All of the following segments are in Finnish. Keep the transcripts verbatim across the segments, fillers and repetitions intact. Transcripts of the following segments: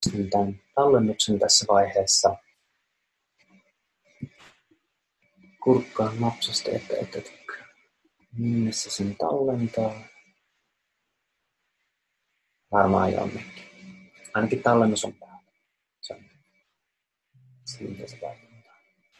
tämän tallennuksen tässä vaiheessa. Kurkkaan napsasta, että, että, että minne se sen tallentaa. Varmaan jonnekin. Ainakin tallennus on päällä. Se on siitä se vaikuttaa.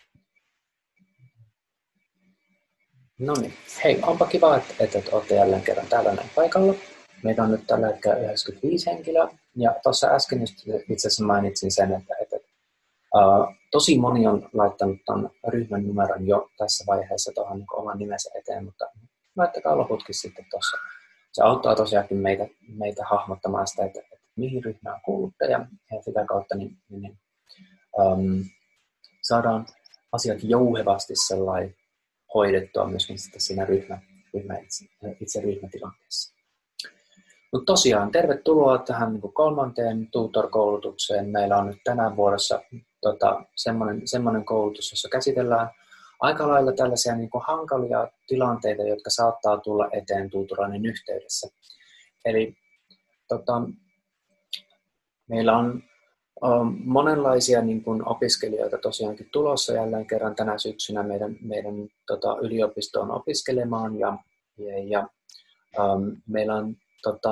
No niin, hei, onpa kiva, että, että, että olette jälleen kerran täällä näin paikalla. Meitä on nyt tällä hetkellä yhdeksänkymmentäviisi henkilöä. Ja tuossa äsken itse asiassa mainitsin sen, että, että uh, tosi moni on laittanut tämän ryhmän numeron jo tässä vaiheessa tuohon niin oman nimensä eteen, mutta laittakaa loputkin sitten tuossa. Se auttaa tosiaankin meitä, meitä hahmottamaan sitä, että, että mihin ryhmään kuulutte ja, ja sitä kautta niin, niin, um, saadaan asiat jouhevasti sellainen hoidettua myöskin sitten siinä ryhmä, ryhmä itse, itse ryhmätilanteessa. Mutta tosiaan, tervetuloa tähän niin kuin kolmanteen tutor-koulutukseen. Meillä on nyt tänä vuodessa tota, semmoinen, semmoinen koulutus, jossa käsitellään aika lailla tällaisia niin kuin hankalia tilanteita, jotka saattaa tulla eteen tuutoroinnin yhteydessä. Eli tota, meillä on um, monenlaisia niin kuin opiskelijoita tosiaankin tulossa jälleen kerran tänä syksynä meidän, meidän tota, yliopistoon opiskelemaan. Ja, ja, ja um, meillä on tota,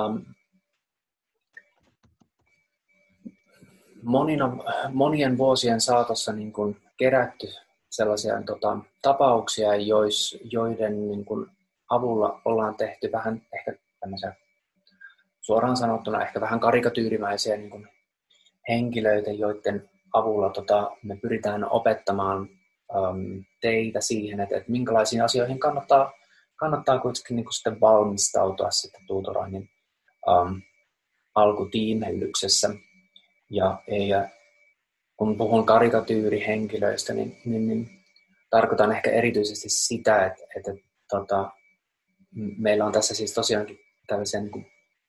monina, monien vuosien saatossa niin kuin kerätty sellaisia tota, tapauksia, jois, joiden niin kuin, avulla ollaan tehty vähän ehkä tämmöisiä, suoraan sanottuna ehkä vähän karikatyyrimäisiä niin kuin, henkilöitä, joiden avulla tota, me pyritään opettamaan äm, teitä siihen, että, että minkälaisiin asioihin kannattaa, kannattaa kuitenkin niin kuin, sitten valmistautua sitten tuutoroinnin äm, alkutiimellyksessä. Ja, ja kun puhun karikatyyrihenkilöistä, niin, niin, niin tarkoitan ehkä erityisesti sitä, että, että tota, meillä on tässä siis tosiaankin tällaisia niin kuin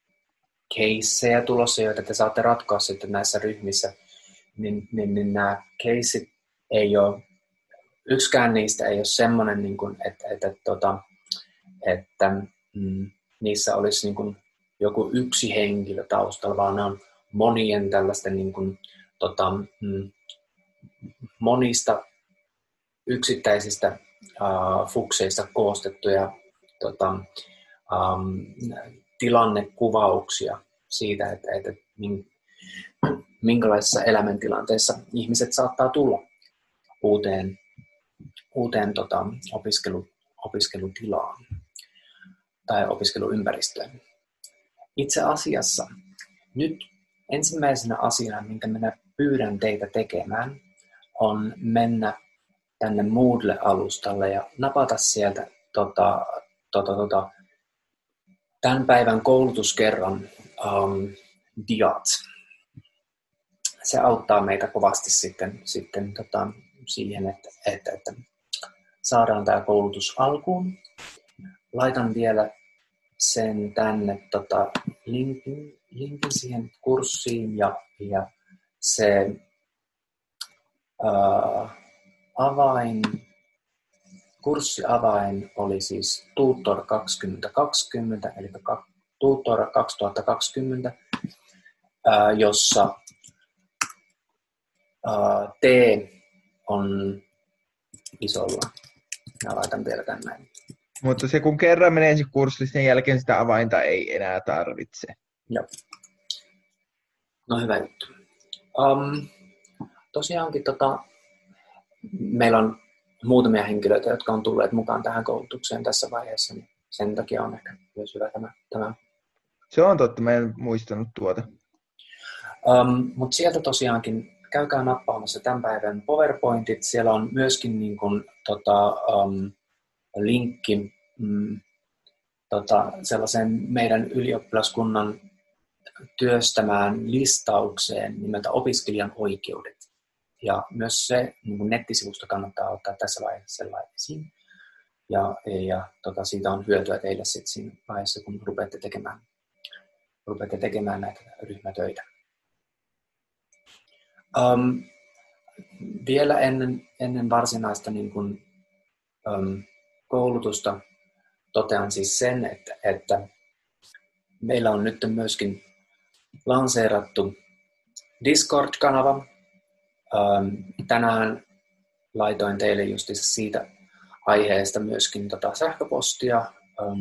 caseja tulossa, joita te saatte ratkoa sitten näissä ryhmissä, niin, niin, niin nämä caseit ei ole, yksikään niistä ei ole semmoinen, niin kuin, että, että, että, että mm, niissä olisi niin kuin joku yksi henkilö taustalla, vaan ne on monien tällaisten niin kuin, tota, mm, monista yksittäisistä uh, fukseista koostettuja tota, um, tilannekuvauksia siitä, että, että minkälaisissa elämäntilanteissa ihmiset saattaa tulla uuteen, uuteen tota, opiskelu, opiskelutilaan tai opiskeluympäristöön. Itse asiassa nyt ensimmäisenä asiana, minkä minä pyydän teitä tekemään, on mennä tänne Moodle-alustalle ja napata sieltä tota, tota, tota, tämän päivän koulutuskerran um, diat. Se auttaa meitä kovasti sitten, sitten tota, siihen, että, että, että saadaan tämä koulutus alkuun. Laitan vielä sen tänne tota, linkin, linkin siihen kurssiin ja, ja se uh, avain, kurssiavain oli siis Tutor kaksituhattakaksikymmentä, eli Tutor kaksituhattakaksikymmentä, uh, jossa uh, T on isolla. Mä laitan vielä tänne. Mutta se kun kerran menee ensin kurssille, sen jälkeen sitä avainta ei enää tarvitse. Joo. No hyvä juttu. Um, tosiaankin tota, meillä on muutamia henkilöitä, jotka on tulleet mukaan tähän koulutukseen tässä vaiheessa, niin sen takia on ehkä myös hyvä tämä. tämä. Se on totta, mä en muistanut tuota. Um, Mutta sieltä tosiaankin käykää nappaamassa tämän päivän PowerPointit. Siellä on myöskin niin kun, tota, um, linkki mm, tota, sellaisen meidän ylioppilaskunnan työstämään listaukseen nimeltä opiskelijan oikeudet. Ja myös se niin nettisivusto kannattaa ottaa tässä vaiheessa sellainen esiin. Ja, ja tota, siitä on hyötyä teille sitten siinä vaiheessa, kun rupeatte tekemään, rupeatte tekemään näitä ryhmätöitä. Um, vielä ennen, ennen varsinaista niin kun, um, koulutusta totean siis sen, että, että meillä on nyt myöskin lanseerattu Discord-kanava. Tänään laitoin teille justiinsa siitä aiheesta myöskin tota sähköpostia.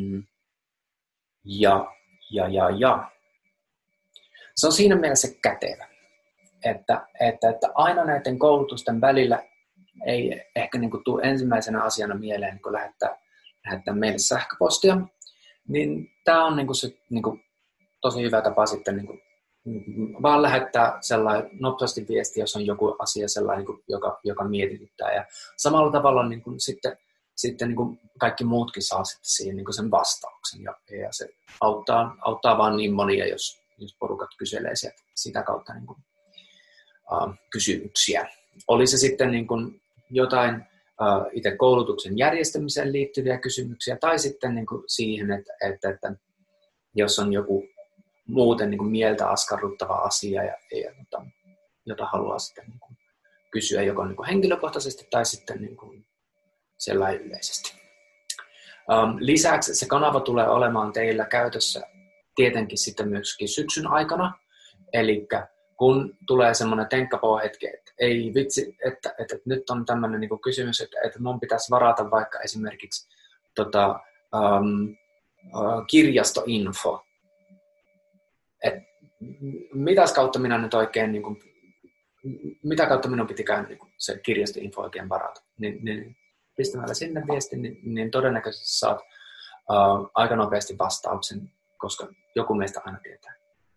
Ja, ja, ja, ja. Se on siinä mielessä kätevä, että, että, että aina näiden koulutusten välillä ei ehkä niin kuin tule ensimmäisenä asiana mieleen, kun lähettää, lähettää meille sähköpostia, niin tämä on niin kuin se niin kuin tosi hyvä tapa sitten niin kuin, vaan lähettää sellainen nopeasti viesti, jos on joku asia sellainen, niin kuin, joka, joka mietityttää. Ja samalla tavalla niin kuin, sitten, sitten niin kuin kaikki muutkin saa sitten siihen niin kuin sen vastauksen. Ja, ja se auttaa, auttaa vaan niin monia, jos, jos porukat kyselee sieltä, sitä kautta niin kuin, uh, kysymyksiä. Oli se sitten niin kuin jotain uh, itse koulutuksen järjestämiseen liittyviä kysymyksiä, tai sitten niin kuin siihen, että, että, että jos on joku muuten niin kuin mieltä askarruttava asia, ja, ja, jota, jota haluaa sitten niin kuin kysyä joko niin kuin henkilökohtaisesti tai sitten niin kuin sellainen yleisesti. Um, lisäksi se kanava tulee olemaan teillä käytössä tietenkin sitten myöskin syksyn aikana, eli kun tulee semmoinen tenkkapoo-hetki, että ei vitsi, että, että, että nyt on tämmöinen niin kuin kysymys, että, että mun pitäisi varata vaikka esimerkiksi tota, um, uh, kirjastoinfo. Et mitäs kautta minä nyt oikein, niin kuin, mitä kautta minun pitikään niin kuin se kirjastoinfo oikein varata. Niin, niin pistämällä sinne viestin, niin, niin todennäköisesti saat uh, aika nopeasti vastauksen, koska joku meistä aina tietää.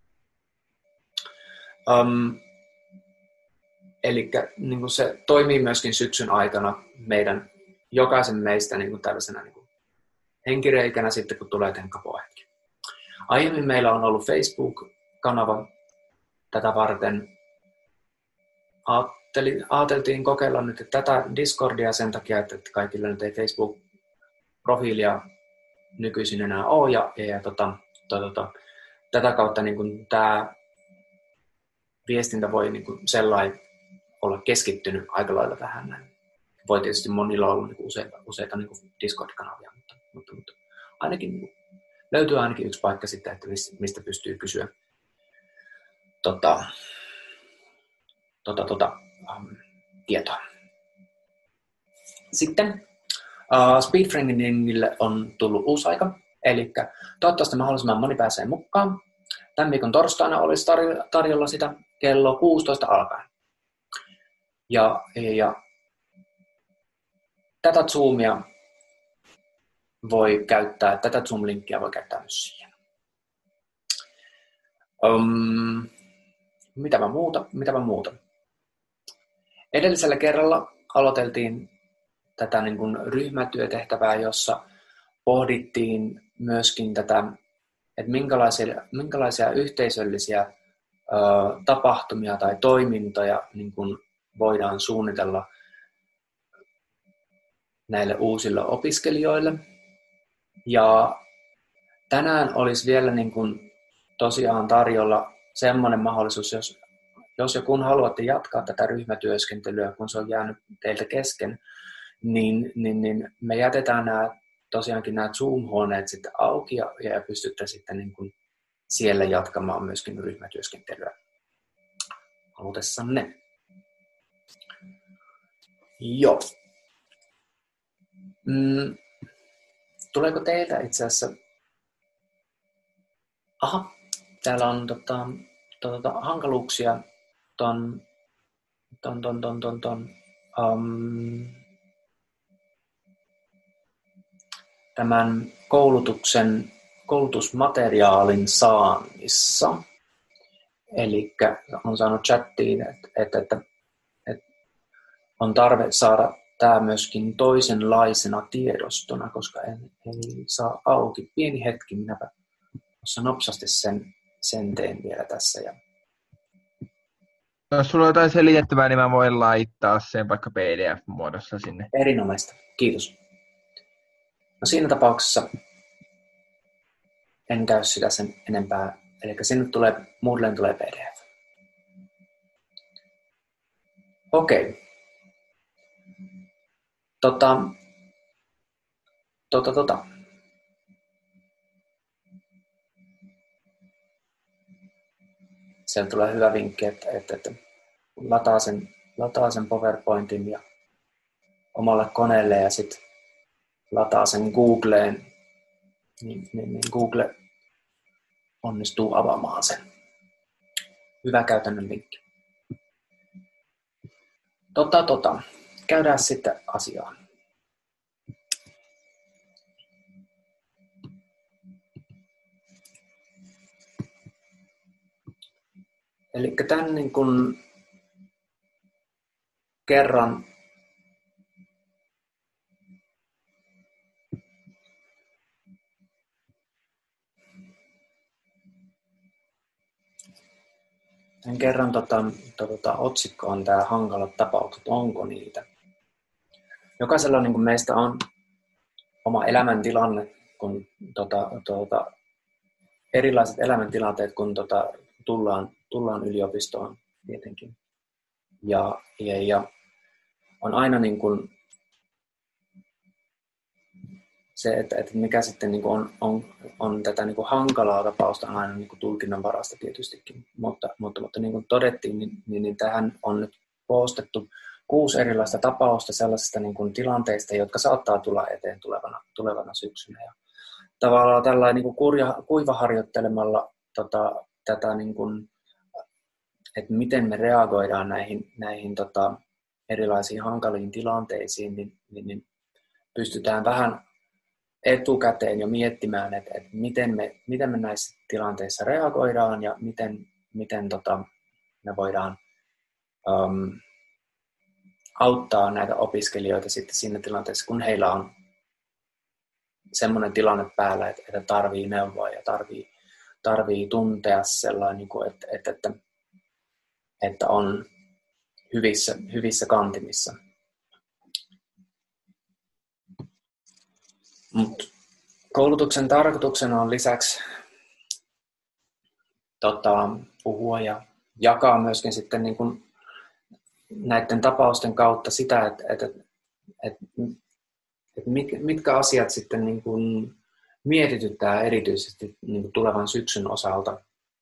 Um, eli niin kuin se toimii myöskin syksyn aikana meidän jokaisen meistä niin kuin tällaisena niin kuin henkireikänä sitten, kun tulee tenkkapoo-hetki. Aiemmin meillä on ollut Facebook-kanava tätä varten. Aateltiin kokeilla nyt tätä Discordia sen takia, että kaikilla nyt ei Facebook-profiilia nykyisin enää ole. Ja, ja tota, to, to, tätä kautta niin kuin tämä viestintä voi niin kuin sellainen olla keskittynyt aika lailla tähän. Voi tietysti monilla olla niin kuin useita, useita niin kuin Discord-kanavia, mutta, mutta, mutta ainakin niin kuin löytyy ainakin yksi paikka sitten, että mistä pystyy kysyä tota, tota, tota, um, tietoa. Sitten uh, speedfriendingille on tullut uusi aika, eli toivottavasti mahdollisimman moni pääsee mukaan. Tämän viikon torstaina olisi tarjolla sitä kello kuusitoista alkaen. Ja, ja tätä Zoomia voi käyttää, tätä Zoom-linkkiä voi käyttää myös siihen. Um, mitäpä muuta, mitäpä muuta. Edellisellä kerralla aloiteltiin tätä niin kuin ryhmätyötehtävää, jossa pohdittiin myöskin tätä, että minkälaisia, minkälaisia yhteisöllisiä ö, tapahtumia tai toimintoja niin kuin voidaan suunnitella näille uusille opiskelijoille. Ja tänään olisi vielä niin kuin tosiaan tarjolla semmoinen mahdollisuus, jos, jos ja kun haluatte jatkaa tätä ryhmätyöskentelyä, kun se on jäänyt teiltä kesken, niin, niin, niin me jätetään nämä, tosiaankin nämä Zoom-huoneet sitten auki ja, ja pystytte sitten niin kuin siellä jatkamaan myöskin ryhmätyöskentelyä halutessanne. Joo. Mm. Tuleeko teiltä itse asiassa... Aha, täällä on tota, tota, hankaluuksia ton, ton, ton, ton, ton, ton um, tämän koulutuksen, koulutusmateriaalin saannissa. Eli on saanut chattiin, että, että, että, että on tarve saada tämä myöskin toisenlaisena tiedostona, koska en, en saa auki. Pieni hetki, minäpä tuossa nopsasti sen, sen teen vielä tässä. Ja... Jos sulla on jotain selitettävää, niin mä voin laittaa sen vaikka P D F-muodossa sinne. Erinomaista, kiitos. No siinä tapauksessa en käy sitä sen enempää. Eli sinne tulee, Moodleen tulee P D F. Okei. Tota, tota, tota. siellä tulee hyvä vinkki, että, että, että lataa, sen, lataa sen PowerPointin ja omalle koneelle ja sitten lataa sen Googleen, niin, niin, niin Google onnistuu avaamaan sen. Hyvä käytännön vinkki. Tota, tota. Käydään sitten asiaan. Eli tämän niin kun kerran Tämän kerran tota, tota, otsikko on tämä hankalat tapaukset, onko niitä? Jokaisella niin kuin meistä on oma elämäntilanne, kun tota, tota, erilaiset elämäntilanteet, kun tota, tullaan, tullaan yliopistoon tietenkin. Ja, ja, ja on aina niin kuin se, että, että mikä sitten niin kuin on, on, on tätä niin kuin hankalaa tapausta, on aina niin kuin tulkinnan varasta tietystikin. Mutta, mutta, mutta niin kuin todettiin, niin, niin, niin tähän on nyt koostettu kuusi erilaista tapausta sellaisista niin kuin tilanteista, jotka saattaa tulla eteen tulevana, tulevana syksynä. Ja tavallaan tällainen niin kuin kurja, kuivaharjoittelemalla tota, tätä, niin kuin, että miten me reagoidaan näihin, näihin tota, erilaisiin hankaliin tilanteisiin, niin, niin, niin pystytään vähän etukäteen jo miettimään, että, että miten, me, miten me näissä tilanteissa reagoidaan ja miten, miten tota, me voidaan um, auttaa näitä opiskelijoita sitten siinä tilanteessa, kun heillä on semmoinen tilanne päällä, että, että tarvii neuvoa ja tarvii, tarvii tuntea sellainen, niin kuin, että, että, että, että on hyvissä, hyvissä kantimissa. Mut koulutuksen tarkoituksena on lisäksi tota, puhua ja jakaa myöskin sitten niin kuin näiden tapausten kautta sitä, että, että, että, että mitkä asiat sitten niin kuin mietityttää erityisesti niin kuin tulevan syksyn osalta,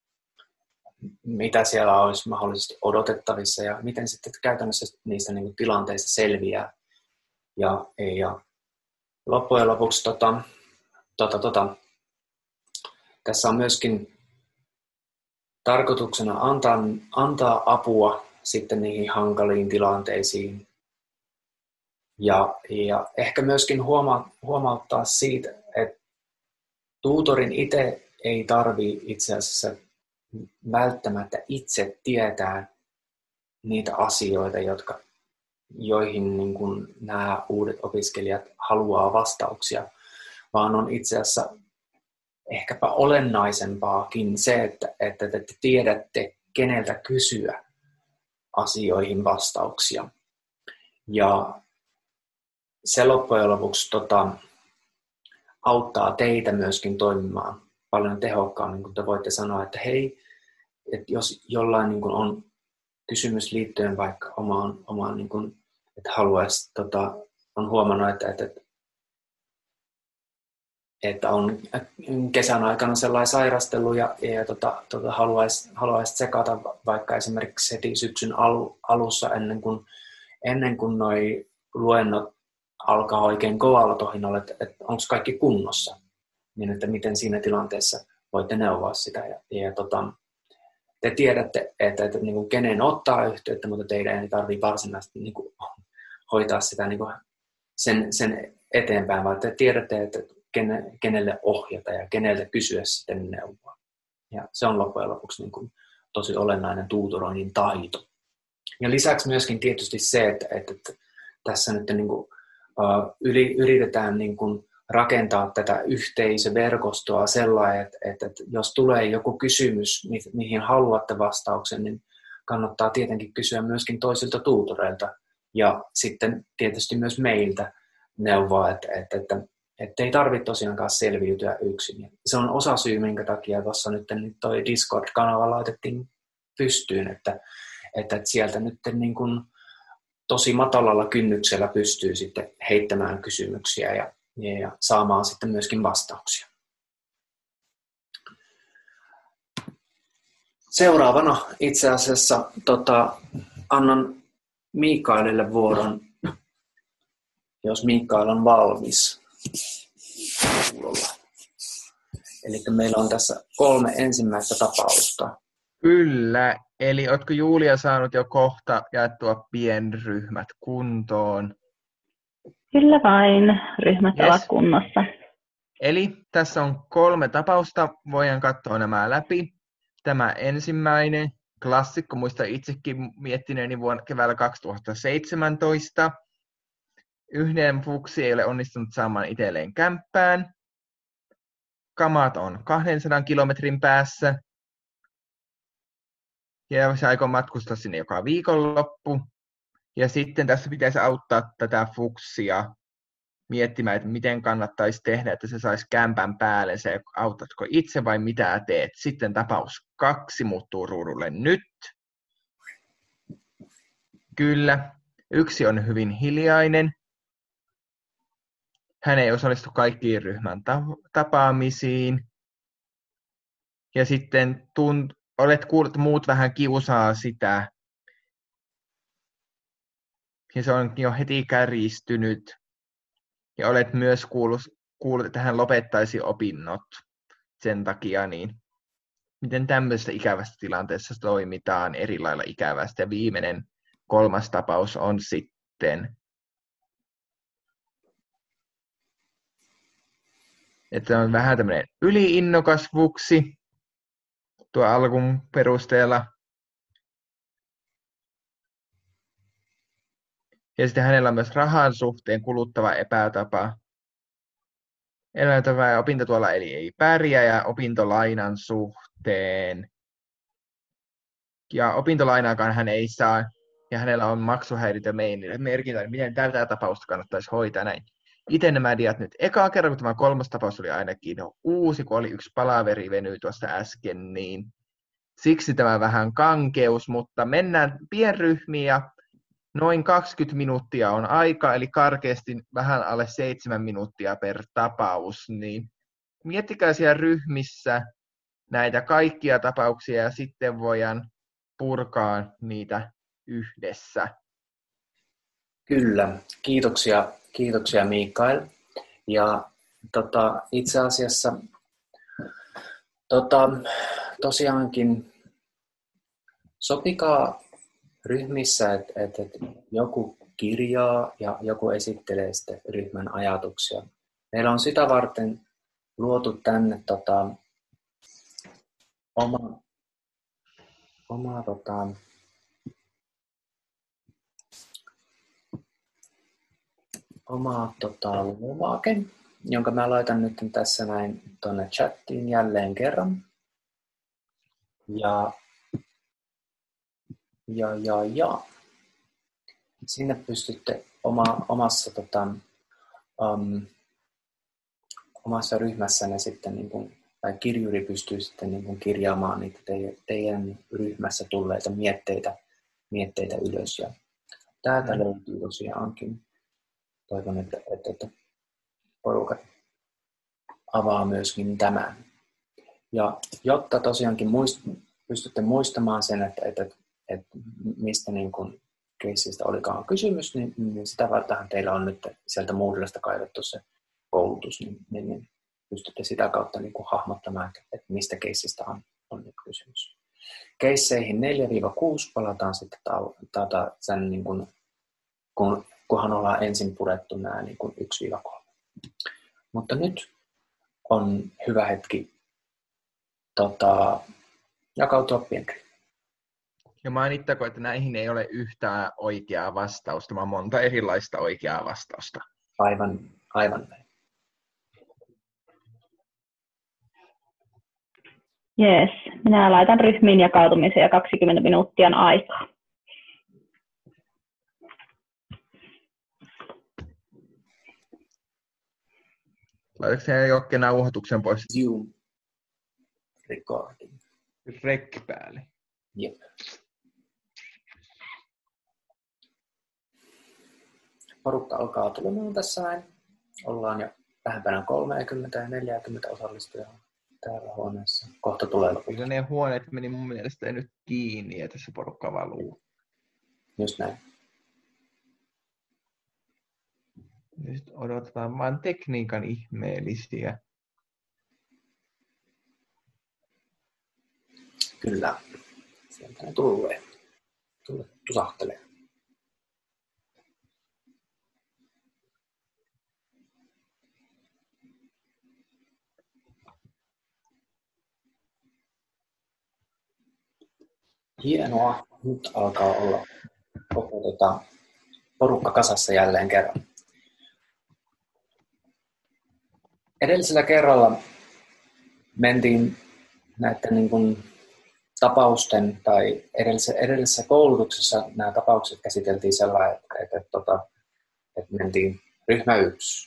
mitä siellä olisi mahdollisesti odotettavissa ja miten sitten käytännössä niistä niin kuin tilanteista selviää. Ja, ja loppujen lopuksi tota, tota, tota, tässä on myöskin tarkoituksena antaa, antaa apua sitten niihin hankaliin tilanteisiin ja, ja ehkä myöskin huoma, huomauttaa siitä, että tuutorin itse ei tarvitse itse asiassa välttämättä itse tietää niitä asioita, jotka, joihin niin kuin nämä uudet opiskelijat haluaa vastauksia, vaan on itse asiassa ehkäpä olennaisempaakin se, että, että te tiedätte, keneltä kysyä asioihin vastauksia. Ja se loppujen lopuksi tota, auttaa teitä myöskin toimimaan paljon tehokkaammin, kun te voitte sanoa, että hei, että jos jollain niin kuin on kysymys liittyen vaikka omaan, omaan niin kuin, että haluaisi, tota, on huomannut, että, että, että on kesän aikana sellainen sairastelu ja, ja tota, tota, haluaisi, haluaisi tsekata vaikka esimerkiksi heti syksyn alu, alussa ennen kuin, ennen kuin noi luennot alkaa oikein kovalla tohinalla, että, että onko kaikki kunnossa, niin että miten siinä tilanteessa voitte neuvoa sitä. Ja, ja tota, te tiedätte, että, että, että niin kuin kenen ottaa yhteyttä, mutta teidän ei tarvitse varsinaisesti niin kuin hoitaa sitä niin kuin sen, sen eteenpäin, vaan te tiedätte, että kene, kenelle ohjata ja keneltä kysyä sitten neuvoa. Ja se on loppujen lopuksi niin kuin tosi olennainen tuutoroinnin taito. Ja lisäksi myöskin tietysti se, että, että, että tässä nyt niin kuin, uh, yli, yritetään niin kuin rakentaa tätä yhteisöverkostoa sellainen, että, että, että jos tulee joku kysymys, mihin haluatte vastauksen, niin kannattaa tietenkin kysyä myöskin toisilta tuutoreilta ja sitten tietysti myös meiltä neuvoa, että, että, että, että ei tarvitse tosiaankaan selviytyä yksin. Se on osa syy, minkä takia tuossa nyt toi Discord-kanava laitettiin pystyyn, että, että, että sieltä nyt niin kuin tosi matalalla kynnyksellä pystyy sitten heittämään kysymyksiä ja ja saamaan sitten myöskin vastauksia. Seuraavana itse asiassa tota, annan Mikaelille vuoron, jos Mikael on valmis. Eli meillä on tässä kolme ensimmäistä tapausta. Kyllä, eli ootko Julia saanut jo kohta jaettua pienryhmät kuntoon? Kyllä vain, ryhmät Yes. ovat kunnossa. Eli tässä on kolme tapausta, voidaan katsoa nämä läpi. Tämä ensimmäinen, klassikko, muista itsekin miettineeni vuonna keväällä kaksituhattaseitsemäntoista. Yhden fuksi ei ole onnistunut saamaan itselleen kämppään. Kamat on kahdensadan kilometrin päässä. Ja se aikoo matkustaa sinne joka viikonloppu. Ja sitten tässä pitäisi auttaa tätä fuksia miettimään, että miten kannattaisi tehdä, että se saisi kämpän päälle, se autatko itse vai mitä teet. Sitten tapaus kaksi muuttuu ruudulle nyt. Kyllä, yksi on hyvin hiljainen. Hän ei osallistu kaikkiin ryhmän tapaamisiin. Ja sitten tunt, olet kuullut, että muut vähän kiusaa sitä. Ja se on jo heti kärjistynyt. Ja olet myös kuullut, kuullut, että hän lopettaisi opinnot sen takia, niin miten tämmöisessä ikävässä tilanteessa toimitaan eri lailla ikävästi. Ja viimeinen kolmas tapaus on sitten, että on vähän tämmöinen yliinnokas fuksi tuo alkun perusteella. Ja sitten hänellä on myös rahan suhteen kuluttava epätapa. Elämäntapa ja opintotuolla eli ei pärjää ja opintolainan suhteen. Ja opintolainaakaan hän ei saa. Ja hänellä on maksuhäiriötä merkintä, niin miten tätä tapausta kannattaisi hoitaa näin. Itse nämä diat nyt ekaa kerran, kun tämä kolmas tapaus oli ainakin uusi, kun oli yksi palaveri venyi tuosta äsken, niin siksi tämä vähän kankeus, mutta mennään pienryhmiin ja noin kaksikymmentä minuuttia on aika, eli karkeasti vähän alle seitsemän minuuttia per tapaus, niin miettikää siellä ryhmissä näitä kaikkia tapauksia ja sitten voidaan purkaa niitä yhdessä. Kyllä, kiitoksia, kiitoksia Mikael. Ja tota, itse asiassa tota, tosiaankin sopikaa ryhmissä, että et, et joku kirjaa ja joku esittelee sitten ryhmän ajatuksia. Meillä on sitä varten luotu tänne tota, oma, oma tota, oma tota, lomake, jonka mä laitan nyt tässä näin tuonne chattiin jälleen kerran. Ja Ja, ja, ja. Sinne pystytte oma, omassa, tota, um, omassa ryhmässänne sitten, niin kuin, tai kirjuri pystyy sitten niin kuin kirjaamaan niitä teidän, teidän ryhmässä tulleita mietteitä, mietteitä ylös. Ja täältä löytyy tosiaankin. Toivon, että, että, että porukat avaa myöskin tämän. Ja jotta tosiaankin muist, pystytte muistamaan sen, että, että että mistä niin kuin keissistä olikaan kysymys, niin, niin sitä varten teillä on nyt sieltä Moodlesta kaivettu se koulutus, niin, niin, niin pystytte sitä kautta niin kuin hahmottamaan, että, että mistä keissistä on, on nyt kysymys. Keisseihin neljä kuusi palataan sitten taata sen, niin kuin, kun, kunhan ollaan ensin purettu nämä niin kuin yksi kolme. Mutta nyt on hyvä hetki tota, jakautua pienryhmiin. Ja mainittako, että näihin ei ole yhtään oikeaa vastausta, vaan monta erilaista oikeaa vastausta. Aivan, aivan näin. Jees, minä laitan ryhmiin jakautumiseen ja kaksikymmentä minuuttia on aikaa. Laitatko sinä Jokke nauhoituksen pois? Zoom recording. Rek päälle. Jep. Porukka alkaa tulemaan tässä näin. Ollaan jo lähempänä kolmekymmentä ja neljäkymmentä osallistujaa. täällä huoneessa. Kohta tulee lopulta. Kyllä ne huoneet meni mun mielestä nyt kiinni ja tässä porukka valuu. Just näin. Nyt odotetaan vaan tekniikan ihmeellisiä. Kyllä. Sieltä ne tulee. Tulee tusahtelee. Hienoa. Nyt alkaa olla koko tota, porukka kasassa jälleen kerran. Edellisellä kerralla mentiin näiden niin kuin, tapausten tai edellisessä, edellisessä koulutuksessa nämä tapaukset käsiteltiin sellainen, että, että, että, että, että mentiin ryhmä yksi,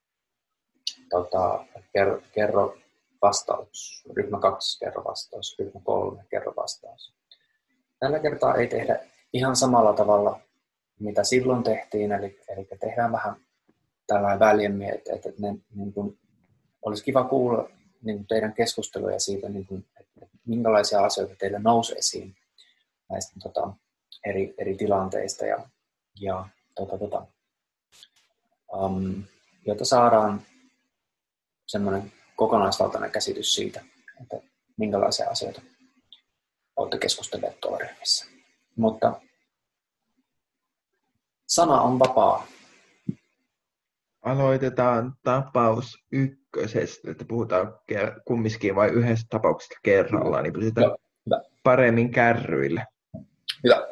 tota, kerro, kerro vastaus, ryhmä kaksi, kerro vastaus, ryhmä kolme, kerro vastaus. Tällä kertaa ei tehdä ihan samalla tavalla, mitä silloin tehtiin, eli, eli tehdään vähän tällainen väljemmin, että, että ne, niin kuin, olisi kiva kuulla niin kuin teidän keskusteluja siitä, niin kuin, että minkälaisia asioita teille nousi esiin näistä tota, eri, eri tilanteista, ja, ja tota, tota, um, jotta saadaan semmoinen kokonaisvaltainen käsitys siitä, että minkälaisia asioita olette keskustelleet tuolla ryhmissä. Mutta sana on vapaa. Aloitetaan tapaus ykkösestä, että puhutaan kumminkin vain yhdestä tapauksesta kerrallaan, niin pysytään Joo, hyvä. paremmin kärryillä. Hyvä.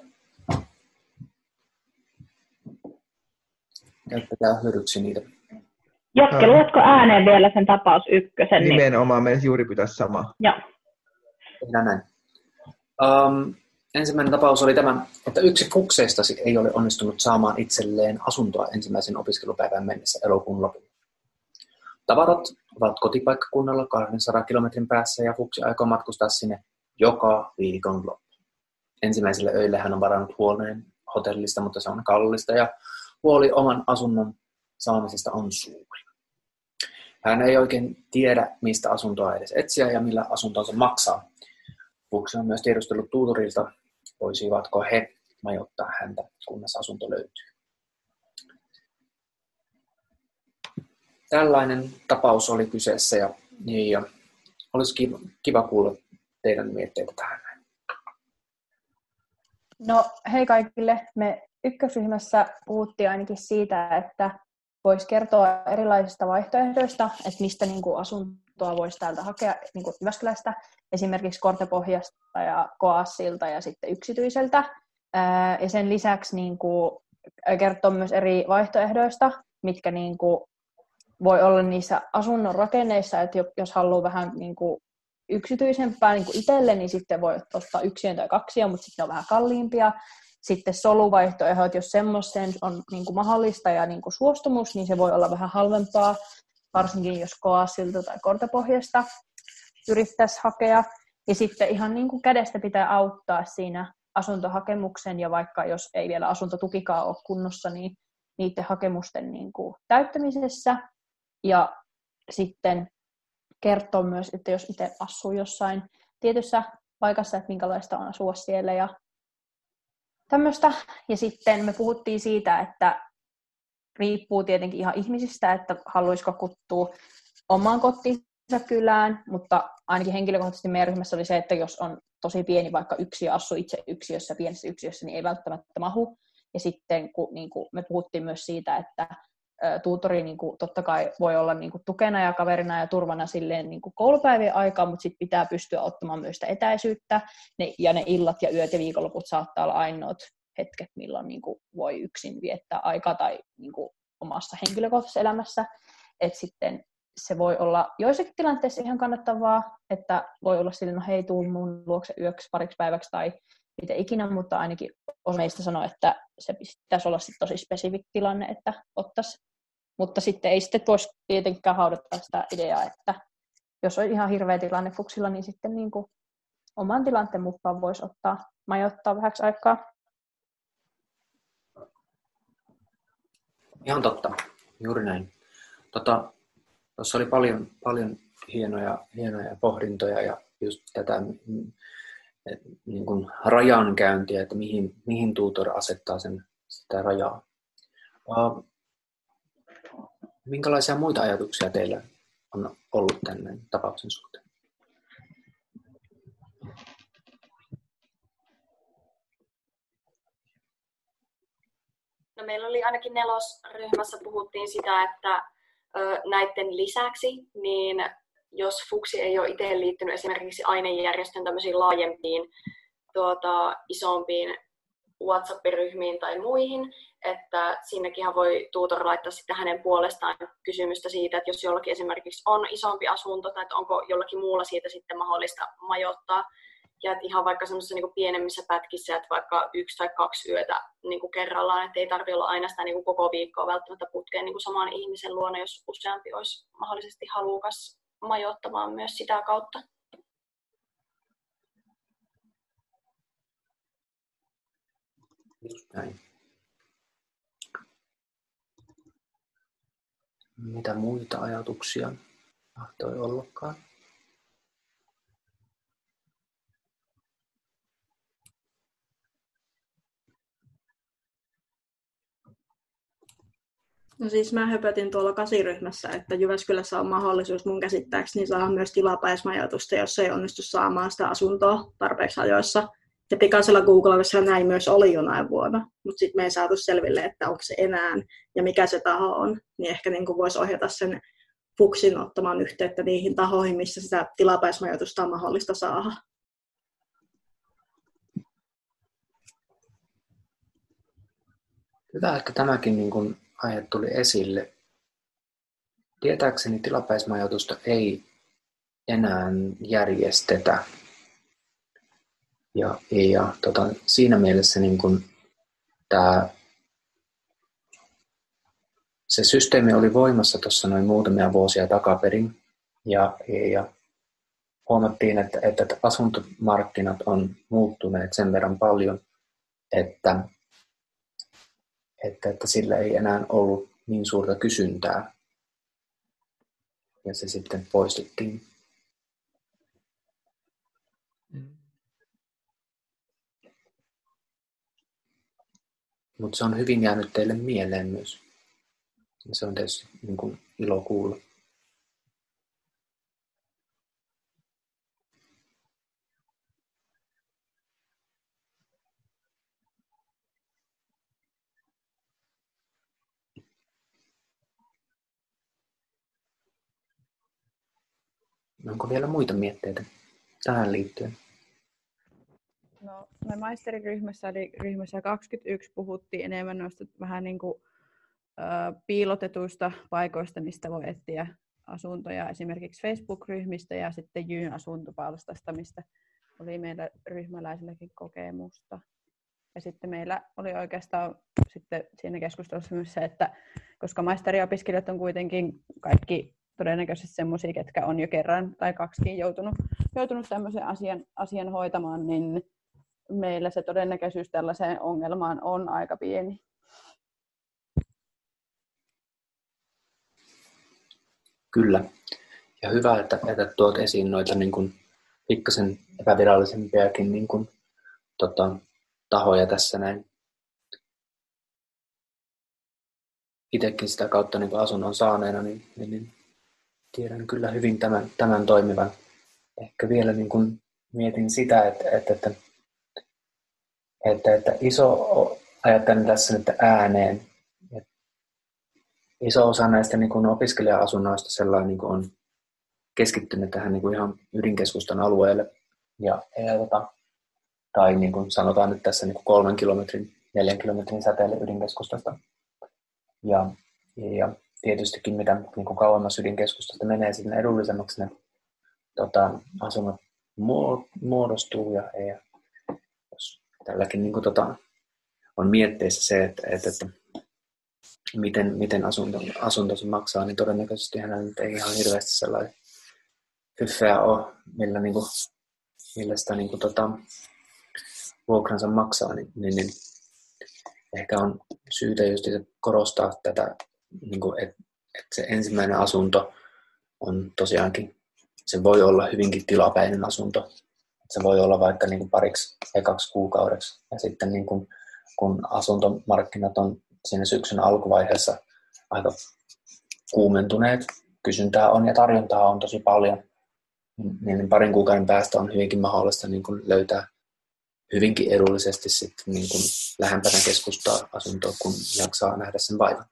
Käyttäkää hyödyksi niitä. Jokke, luetko ääneen vielä sen tapaus ykkösen? Nimenomaan, meidän juuri pitäisi sama. Joo. Tehdään näin. Um, ensimmäinen tapaus oli tämä, että yksi fukseistasi ei ole onnistunut saamaan itselleen asuntoa ensimmäisen opiskelupäivän mennessä elokuun lopulla. Tavarat ovat kotipaikkakunnalla kahdensadan kilometrin päässä ja fuksi aikoo matkustaa sinne joka viikon loppu. Ensimmäiselle öille hän on varannut huoneen hotellista, mutta se on kallista ja huoli oman asunnon saamisesta on suuri. Hän ei oikein tiedä, mistä asuntoa edes etsiä ja millä asuntonsa maksaa. Fuksi on myös tiedustellut tuutorilta, voisivatko he majoittaa häntä, kunnes asunto löytyy. Tällainen tapaus oli kyseessä ja, ja olisi kiva, kiva kuulla teidän mietteitä tähän. No hei kaikille. Me ykkösryhmässä puhuttiin ainakin siitä, että voisi kertoa erilaisista vaihtoehdoista, että mistä niin kuin asuntoa voisi täältä hakea niin kuin Jyväskylästä, esimerkiksi Kortepohjasta ja Koassilta ja sitten yksityiseltä. Ja sen lisäksi niin kuin kertoo myös eri vaihtoehdoista, mitkä niin kuin voi olla niissä asunnon rakenneissa, että jos haluaa vähän niin kuin yksityisempää niin kuin itselle, niin sitten voi ottaa yksiön tai kaksia, mutta sitten ne on vähän kalliimpia. Sitten soluvaihtoehdot, jos semmoisen on niin kuin mahdollista ja niin kuin suostumus, niin se voi olla vähän halvempaa, varsinkin jos Koassilta tai Kortepohjasta yrittäisi hakea. Ja sitten ihan niin kuin kädestä pitää auttaa siinä asuntohakemuksen, ja vaikka jos ei vielä asuntotukikaan ole kunnossa, niin niiden hakemusten niin kuin täyttämisessä. Ja sitten kertoo myös, että jos itse asuu jossain tietyssä paikassa, että minkälaista on asua siellä ja tämmöistä. Ja sitten me puhuttiin siitä, että riippuu tietenkin ihan ihmisistä, että haluaisiko kuttua omaan kotiinsa kylään, mutta ainakin henkilökohtaisesti meidän ryhmässä oli se, että jos on tosi pieni vaikka yksiö, asuu itse yksiössä, pienessä yksiössä, niin ei välttämättä mahu. Ja sitten kun, niin kuin me puhuttiin myös siitä, että tuutori niin kuin, totta kai voi olla niin kuin, tukena ja kaverina ja turvana silleen niin kuin koulupäivien aikaa, mutta sitten pitää pystyä ottamaan myös sitä etäisyyttä. Ne, ja ne illat ja yöt ja viikonloput saattaa olla ainoat hetket, milloin niin kuin, voi yksin viettää aikaa tai niin kuin, omassa henkilökohtaisessa elämässä. Et sitten se voi olla joissakin tilanteissa ihan kannattavaa, että voi olla silleen, no hei, tuu mun luokse yöksi pariksi päiväksi tai miten ikinä, mutta ainakin osa meistä sanoo, että se pitäisi olla sit tosi spesifi tilanne, että ottaisi. Mutta sitten ei sitten voisi tietenkään haudata sitä ideaa, että jos on ihan hirveä tilanne fuksilla, niin sitten niin kuin oman tilanteen mukaan voisi ottaa majoittaa vähäksi aikaa. Ihan totta, juuri näin. Tuossa tota, oli paljon, paljon hienoja, hienoja pohdintoja ja just tätä niin kuin rajankäyntiä, että mihin, mihin tutor asettaa sen, sitä rajaa. Uh, minkälaisia muita ajatuksia teillä on ollut tämän tapauksen suhteen? No, meillä oli ainakin nelosryhmässä puhuttiin sitä, että ö, näiden lisäksi, niin jos Fuksi ei ole itse liittynyt esimerkiksi ainejärjestön tämmöisiin laajempiin, tuota, isompiin WhatsApp-ryhmiin tai muihin, että sinnekinhän voi tutor laittaa sitten hänen puolestaan kysymystä siitä, että jos jollakin esimerkiksi on isompi asunto tai että onko jollakin muulla siitä sitten mahdollista majoittaa. Ja että ihan vaikka semmoisissa niin pienemmissä pätkissä, että vaikka yksi tai kaksi yötä niin kuin kerrallaan, että ei tarvitse olla aina sitä niin kuin koko viikkoa välttämättä putkeen niin kuin saman ihmisen luona, jos useampi olisi mahdollisesti halukas majoittamaan myös sitä kautta. Just näin. Mitä muita ajatuksia tahtoi ollakaan? No siis mä höpötin tuolla kasiryhmässä, että Jyväskylässä on mahdollisuus mun käsittääkseni saada myös tilapäismajoitusta, jos ei onnistu saamaan sitä asuntoa tarpeeksi ajoissa. Ja pikaisella Googlaavissa näin myös oli jonain vuonna, mutta sitten me ei saatu selville, että onko se enää ja mikä se taho on. Niin ehkä niin voisi ohjata sen Fuksin ottamaan yhteyttä niihin tahoihin, missä sitä tilapäismajoitusta on mahdollista saada. Hyvä, että tämäkin niin kuin aihe tuli esille. Tietääkseni tilapäismajoitusta ei enää järjestetä. Ja, ja tota, siinä mielessä niin kun tää, se systeemi oli voimassa tuossa noin muutamia vuosia takaperin. Ja, ja huomattiin, että, että asuntomarkkinat on muuttuneet sen verran paljon, että, että, että sillä ei enää ollut niin suurta kysyntää. Ja se sitten poistettiin. Mutta se on hyvin jäänyt teille mieleen myös. Ja se on tietysti niin kuin ilo kuulla. Onko vielä muita mietteitä tähän liittyen? No, me maisteriryhmässä eli ryhmässä kaksikymmentäyksi puhuttiin enemmän noista vähän niin kuin, ö, piilotetuista paikoista, mistä voi etsiä asuntoja, esimerkiksi Facebook-ryhmistä ja sitten Jyn asuntopalstasta, mistä oli meillä ryhmäläisilläkin kokemusta. Ja sitten meillä oli oikeastaan sitten siinä keskustelussa myös se, että koska maisteriopiskelijat on kuitenkin kaikki todennäköisesti semmoisia, ketkä on jo kerran tai kaksikin joutunut, joutunut tämmöisen asian, asian hoitamaan, niin meillä se todennäköisyys tällaiseen ongelmaan on aika pieni. Kyllä. Ja hyvä, että, että tuot esiin noita niin kuin pikkasen epävirallisempiakin niin kuin, tota, tahoja tässä näin. Itsekin sitä kautta niin kuin asunnon saaneena, niin, niin, niin tiedän kyllä hyvin tämän, tämän toimivan. Ehkä vielä niin kuin mietin sitä, että, että, että, että, että iso, ajattelen tässä nyt ääneen, että iso osa näistä niin kuin opiskelija-asunnoista sellainen niin kuin on keskittynyt tähän niin kuin ihan ydinkeskustan alueelle. Ja, ja, tota, tai niin kuin sanotaan nyt tässä niin kuin kolmen kilometrin, neljän kilometrin säteelle ydinkeskustasta. Ja, ja tietystikin mitä niin kuin kauemmas ydinkeskustasta menee, sinne edullisemmaksi ne tota, asunnot muodostuu. Ja, ja jos tälläkin niin kuin, tota, on mietteissä se, että, että, että miten, miten asunto, asunto maksaa, niin todennäköisesti hänellä nyt ei ihan hirveästi sellainen hyffeä ole, millä, niin kuin, millä sitä niin kuin, tota, vuokransa maksaa, niin, niin, niin ehkä on syytä just korostaa tätä, niin kuin, että, että se ensimmäinen asunto on tosiaankin se voi olla hyvinkin tilapäinen asunto. Se voi olla vaikka niin kuin pariksi ekaksi kuukaudeksi. Ja sitten niin kuin, kun asuntomarkkinat on siinä syksyn alkuvaiheessa aika kuumentuneet, kysyntää on ja tarjontaa on tosi paljon, niin parin kuukauden päästä on hyvinkin mahdollista niin kuin löytää hyvinkin edullisesti sitten niin kuin lähempänä keskustaa asuntoa, kun jaksaa nähdä sen vaivan.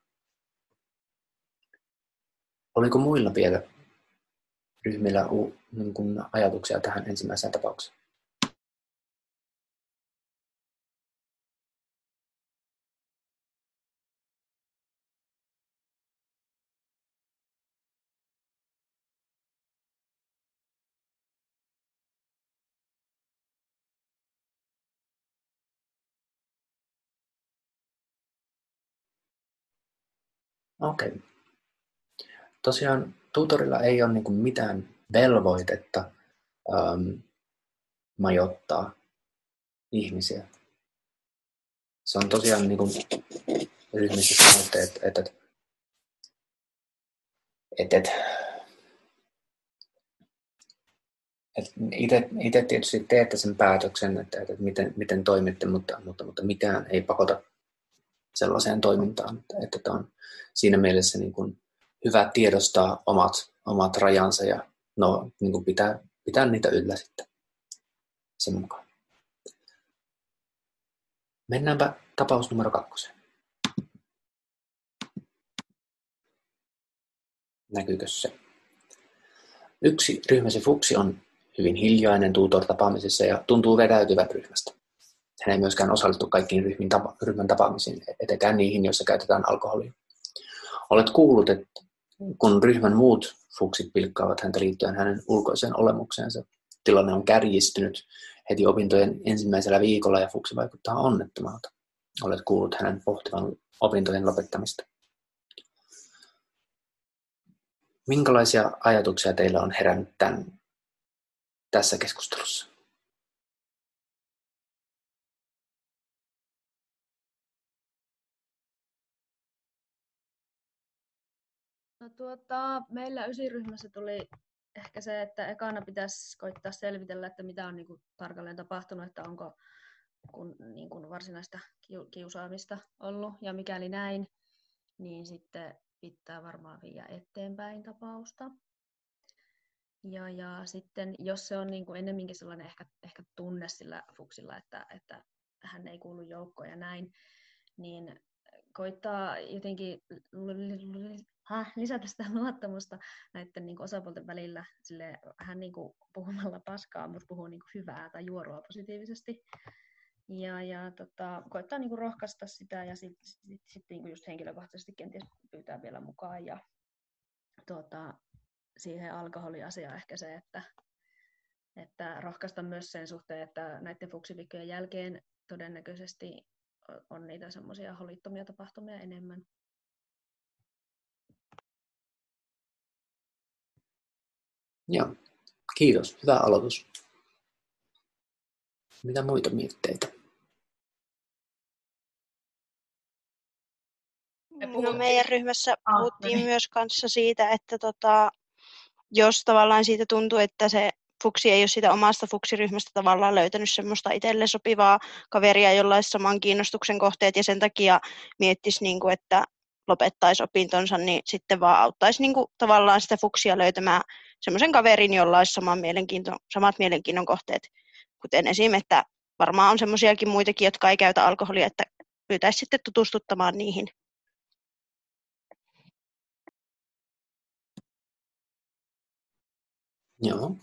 Oliko muilla vielä ryhmillä niin kuin ajatuksia tähän ensimmäiseen tapaukseen? Okei. Okay. Tosiaan tutorilla ei ole niin kuin mitään velvoitetta ähm, majoittaa ihmisiä. Se on tosiaan niin kuin ryhmissä sanotte, että, että, että, että, että itse, itse tietysti teette sen päätöksen, että, että miten, miten toimitte, mutta, mutta, mutta mitään ei pakota sellaiseen toimintaan, että, että tämä on siinä mielessä niin kuin hyvä tiedostaa omat, omat rajansa ja no, niin kuin pitää, pitää niitä yllä sitten sen mukaan. Mennäänpä tapaus numero kakkoseen. Näkyykö se? Yksi ryhmäsi fuksi on hyvin hiljainen tutor-tapaamisessa ja tuntuu vetäytyvän ryhmästä. Hän ei myöskään osallistu kaikkiin ryhmän, tapa- ryhmän tapaamisiin, etenkään niihin, joissa käytetään alkoholia. Olet kuullut, että kun ryhmän muut fuksit pilkkaavat häntä liittyen hänen ulkoiseen olemukseensa, tilanne on kärjistynyt heti opintojen ensimmäisellä viikolla ja fuksi vaikuttaa onnettomalta. Olet kuullut hänen pohtivan opintojen lopettamista. Minkälaisia ajatuksia teillä on herännyt tämän, tässä keskustelussa? No tuota, meillä ysiryhmässä tuli ehkä se, että ekana pitäisi koittaa selvitellä, että mitä on niin kuin tarkalleen tapahtunut, että onko kun, niin kuin varsinaista kiusaamista ollut, ja mikäli näin, niin sitten pitää varmaan viedä eteenpäin tapausta. Ja, ja sitten jos se on niin kuin ennemminkin sellainen ehkä, ehkä tunne sillä fuksilla, että, että hän ei kuulu joukkoon ja näin, niin koittaa jotenkin lisätä sitä luottamusta näiden niin kuin osapuolten välillä. Sille, hän niin kuin puhumalla paskaa, mutta puhuu niin kuin hyvää tai juoroa positiivisesti. Ja, ja tota, koittaa niin kuin rohkaista sitä ja sitten sit, sit, niin kuin just henkilökohtaisesti kenties pyytää vielä mukaan. Ja tuota, siihen alkoholiasiaan ehkä se, että, että rohkaista myös sen suhteen, että näiden fuksiviikkojen jälkeen todennäköisesti on niitä semmoisia holittomia tapahtumia enemmän. Joo, kiitos. Hyvä aloitus. Mitä muita mietteitä? No, meidän ryhmässä puhuttiin ah, myös kanssa siitä, että tota, jos tavallaan siitä tuntuu, että se fuksi ei ole siitä omasta fuksiryhmästä tavallaan löytänyt semmoista itselle sopivaa kaveria, jolla olisi saman kiinnostuksen kohteet ja sen takia miettisi, niin kuin, että lopettaisi opintonsa, niin sitten vaan auttaisi niin kuin, tavallaan sitä fuksia löytämään semmoisen kaverin, jolla olisi saman mielenkiinto, samat mielenkiinnon kohteet, kuten esim. Että varmaan on semmoisiakin muitakin, jotka ei käytä alkoholia, että pyytäisi sitten tutustuttamaan niihin. Joo.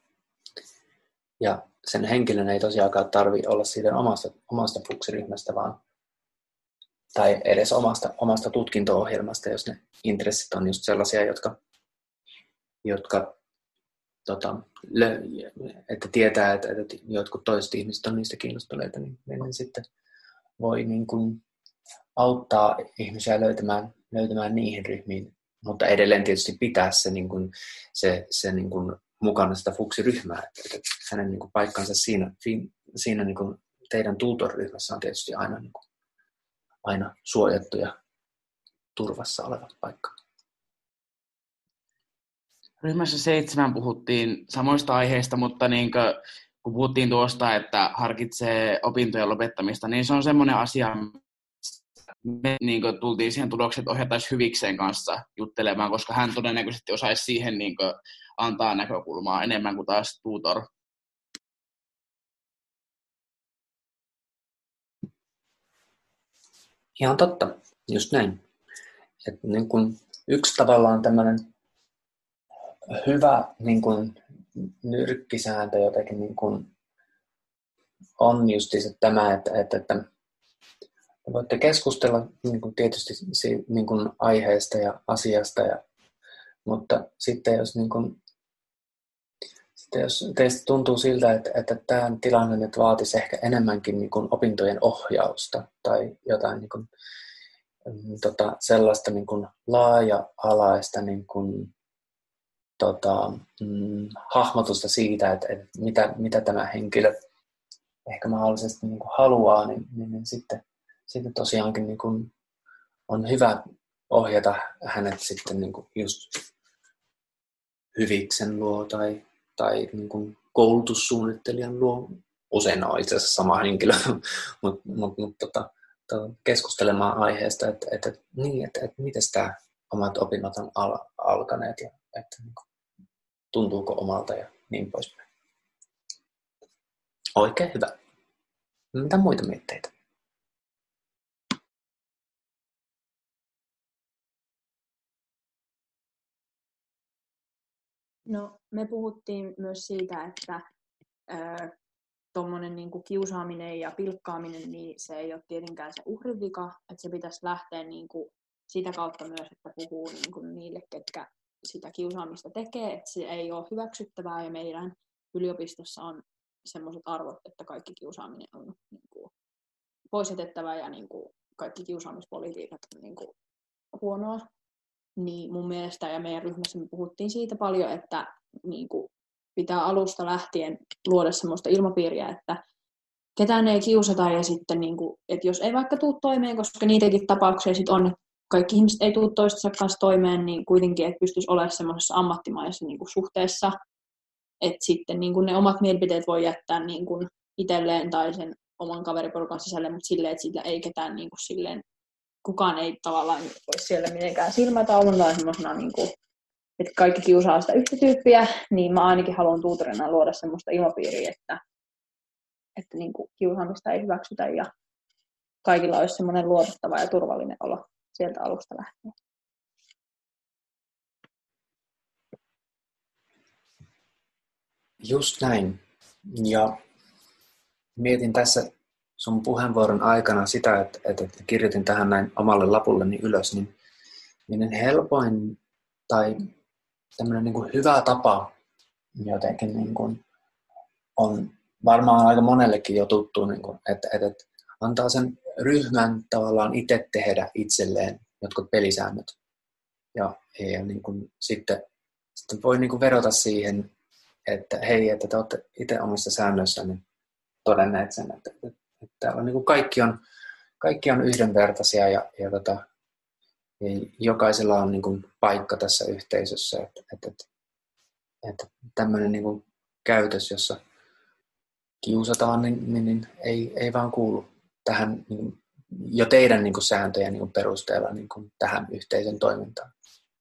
Ja sen henkilön ei tosiaankaan tarvitse olla siitä omasta, omasta fuksiryhmästä, vaan tai edes omasta, omasta tutkinto-ohjelmasta, jos ne intressit on just sellaisia, jotka, jotka tota, että tietää, että, että jotkut toiset ihmiset on niistä kiinnostuneita, niin, niin sitten voi niin kuin auttaa ihmisiä löytämään, löytämään niihin ryhmiin, mutta edelleen tietysti pitää se, niin kuin, se, se niin kuin mukana sitä fuksiryhmää, että, että hänen niin kuin paikkansa siinä, siinä niin kuin teidän tutor-ryhmässä on tietysti aina, niin kuin, aina suojattu ja turvassa oleva paikka. ryhmässä seitsemän puhuttiin samoista aiheista, mutta niin kuin, kun puhuttiin tuosta, että harkitsee opintojen lopettamista, niin se on semmoinen asia, me niin kuin, tultiin siihen tulokseen, että ohjattaisiin Hyvikseen kanssa juttelemaan, koska hän todennäköisesti osaisi siihen niin kuin, antaa näkökulmaa enemmän kuin taas tutor. Ihan totta, just näin. Et niin kun yksi tavallaan tämmöinen hyvä niin kun nyrkkisääntö jotenkin niin kun on just tämä, että, että, että voitte keskustella niin kun tietysti niin kun aiheesta ja asiasta, ja, mutta sitten jos, niin kun, sitten jos teistä tuntuu siltä, että, että tämä tilanne nyt vaatisi ehkä enemmänkin niin kun opintojen ohjausta tai jotain niin kun, Tota, sellaista niin kuin laaja-alaista niin kuin, tota, mm, hahmotusta siitä, että, että mitä, mitä tämä henkilö ehkä mahdollisesti niin kuin haluaa, niin, niin, niin sitten, sitten tosiaankin niin kuin on hyvä ohjata hänet sitten niin kuin just Hyviksen luo tai, tai niin kuin koulutussuunnittelijan luo. Usein on itse asiassa sama henkilö, mutta mut, mut, tota, keskustelemaan aiheesta, että, että, niin, että, että miten tämä omat opinnot on al- alkaneet ja että, niin kuin, tuntuuko omalta ja niin poispäin. Oikein hyvä. Mitä muita mietteitä? No, me puhuttiin myös siitä, että ää, tuommoinen niin kuin kiusaaminen ja pilkkaaminen, niin se ei ole tietenkään se uhrin vika, että se pitäisi lähteä niin kuin sitä kautta myös, että puhuu niin kuin niille, ketkä sitä kiusaamista tekee, että se ei ole hyväksyttävää ja meidän yliopistossa on sellaiset arvot, että kaikki kiusaaminen on niin kuin poisjätettävää ja niin kuin kaikki kiusaamispolitiikat on niin kuin huonoa. Niin mun mielestä ja meidän ryhmässä me puhuttiin siitä paljon, että niin kuin pitää alusta lähtien luoda semmoista ilmapiiriä, että ketään ei kiusata ja sitten, niin kuin, että jos ei vaikka tule toimeen, koska niitäkin tapauksia sitten on, että kaikki ihmiset ei tule toistensa kanssa toimeen, niin kuitenkin, että pystyisi olemaan semmoisessa ammattimaisessa niin kuin suhteessa, että sitten niin kuin ne omat mielipiteet voi jättää niin kuin itselleen tai sen oman kaveriporukan sisälle, mutta silleen, että sillä ei ketään niin kuin silleen, kukaan ei tavallaan voi siellä mitenkään silmätauluna semmoisena niin kuin että kaikki kiusaa sitä yhtä tyyppiä, niin mä ainakin haluan tuutorina luoda semmoista ilmapiiriä, että, että niin kuin kiusaamista ei hyväksytä ja kaikilla olisi semmoinen luotettava ja turvallinen olo sieltä alusta lähtien. Just näin. Ja mietin tässä sun puheenvuoron aikana sitä, että, että kirjoitin tähän näin omalle lapulleni ylös, niin, niin helpoin tai tämmöinen niin kuin hyvä tapa jotenkin niin kuin on varmaan aika monellekin jo tuttu, niin kuin, että, että, että antaa sen ryhmän tavallaan itse tehdä itselleen jotkut pelisäännöt. Ja, ja niin kuin sitten, sitten voi niin kuin vedota siihen, että hei, että te olette itse omissa säännöissänne todenneet sen, että, että, että täällä niin kuin kaikki, on, kaikki on yhdenvertaisia ja, ja, tota, ja jokaisella on niin kuin paikka tässä yhteisössä. Että, että, että, että tämmöinen niin kuin käytös, jossa kiusataan, niin, niin, niin ei, ei vaan kuulu tähän niin jo teidän niin kuin sääntöjen niin kuin perusteella niin kuin tähän yhteisön toimintaan.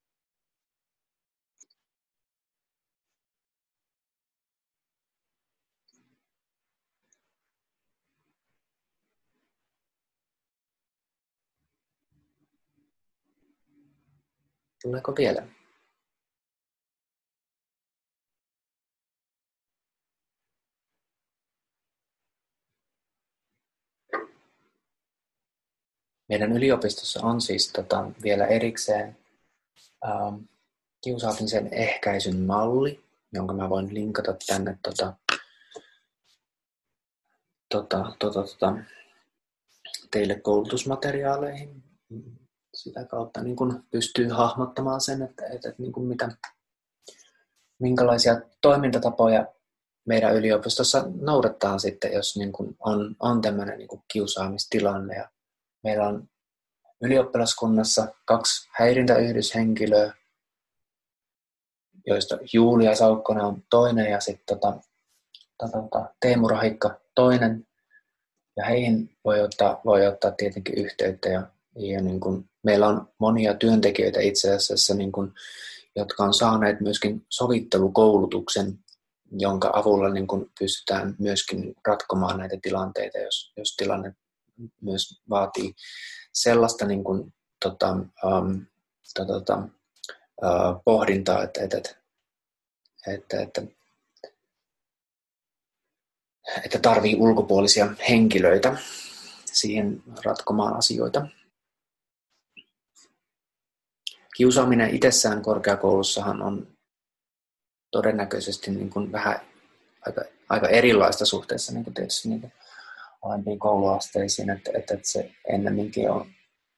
Tuleeko vielä? Meidän yliopistossa on siis tota, vielä erikseen ähm, kiusaamisen ehkäisyn malli, jonka mä voin linkata tänne tota, tota, tota, tota, teille koulutusmateriaaleihin. Sitä kautta niin kun pystyy hahmottamaan sen, että, että, että niin kun mitä, minkälaisia toimintatapoja meidän yliopistossa noudattaa sitten, jos niin kun on, on tämmöinen niin kun kiusaamistilanne. Ja meillä on ylioppilaskunnassa kaksi häirintäyhdyshenkilöä, joista Julia Saukkonen on toinen ja sitten tota, tota, Teemu Rahikka toinen. Ja heihin voi ottaa, voi ottaa tietenkin yhteyttä. Ja, ja niin kuin, meillä on monia työntekijöitä itse asiassa, niin kuin, jotka on saaneet myöskin sovittelukoulutuksen, jonka avulla niin kuin, pystytään myöskin ratkomaan näitä tilanteita, jos, jos tilanne myös vaatii sellaista niin kuin, tota, um, tota, uh, pohdintaa, että, että, että, että, että tarvii ulkopuolisia henkilöitä siihen ratkomaan asioita. Kiusaaminen itsessään korkeakoulussahan on todennäköisesti niin kuin vähän aika, aika erilaista suhteessa niin kuin tietysti niin kuin alempiin kouluasteisiin, että, että se ennemminkin on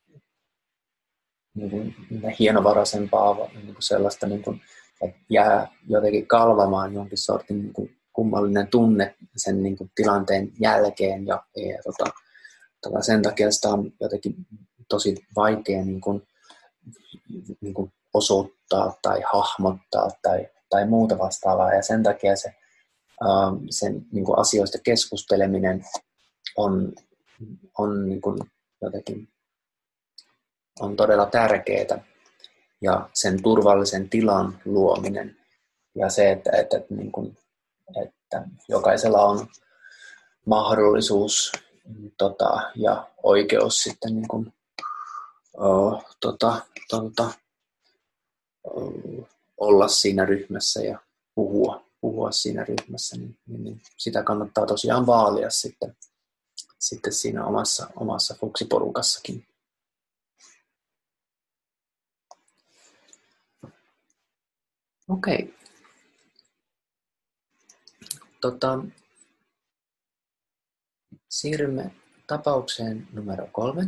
niin kuin hienovaraisempaa, niin kuin sellaista, niin kuin, että jää jotenkin kalvamaan jonkin sortin niin kuin kummallinen tunne sen niin kuin tilanteen jälkeen ja, ja tota, tota, sen takia sitä on jotenkin tosi vaikea niin kuin, niin kuin osoittaa tai hahmottaa tai, tai muuta vastaavaa ja sen takia se, ähm, sen niin kuin asioista keskusteleminen on, on niin kuin jotenkin on todella tärkeää ja sen turvallisen tilan luominen ja se, että, että, että, niin kuin, että jokaisella on mahdollisuus tota, ja oikeus sitten niin kuin, oh, tota, tota, oh, olla siinä ryhmässä ja puhua, puhua siinä ryhmässä, niin, niin, niin sitä kannattaa tosiaan vaalia sitten, sitten siinä omassa, omassa fuksiporukassakin. Okei. Tota, siirrymme tapaukseen numero kolme.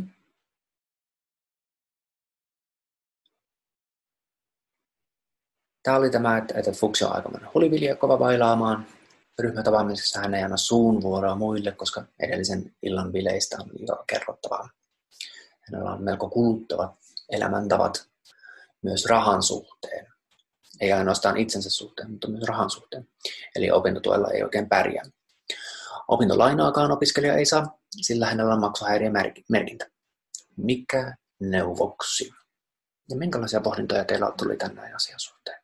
Tämä oli tämä, että, että Fuksi on aika mennä hulivilja kova bailaamaan. Ryhmätapaamisessa hän ei anna suun vuoroa muille, koska edellisen illan bileistä on jo kerrottavaa. Hänellä on melko kuluttavat elämäntavat myös rahan suhteen. Ei ainoastaan itsensä suhteen, mutta myös rahan suhteen. Eli opintotuella ei oikein pärjää. Opintolainaakaan opiskelija ei saa, sillä hänellä on maksuhäiriömerkintä. Mikä neuvoksi? Ja minkälaisia pohdintoja teillä tuli tänään asian suhteen?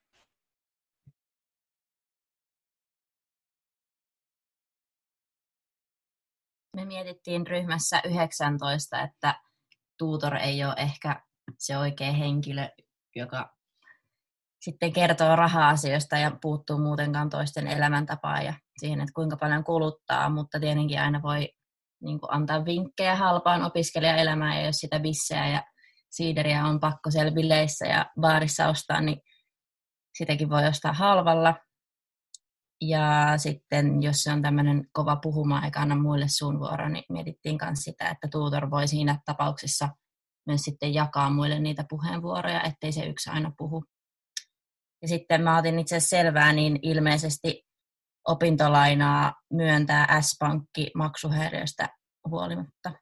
Me mietittiin ryhmässä yhdeksäntoista, että tuutor ei ole ehkä se oikea henkilö, joka sitten kertoo raha-asioista ja puuttuu muutenkaan toisten elämäntapaan ja siihen, että kuinka paljon kuluttaa, mutta tietenkin aina voi niin kuin antaa vinkkejä halpaan opiskelijaelämään, ja jos sitä bisseä ja siideriä on pakko siellä bileissä ja baarissa ostaa, niin sitäkin voi ostaa halvalla. Ja sitten, jos se on tämmöinen kova puhumaan eikä anna muille suun vuoroa, niin mietittiin myös sitä, että tuutor voi siinä tapauksessa myös sitten jakaa muille niitä puheenvuoroja, ettei se yksi aina puhu. Ja sitten mä otin itse asiassa selvää, niin ilmeisesti opintolainaa myöntää S-pankki maksuhäiriöstä huolimatta.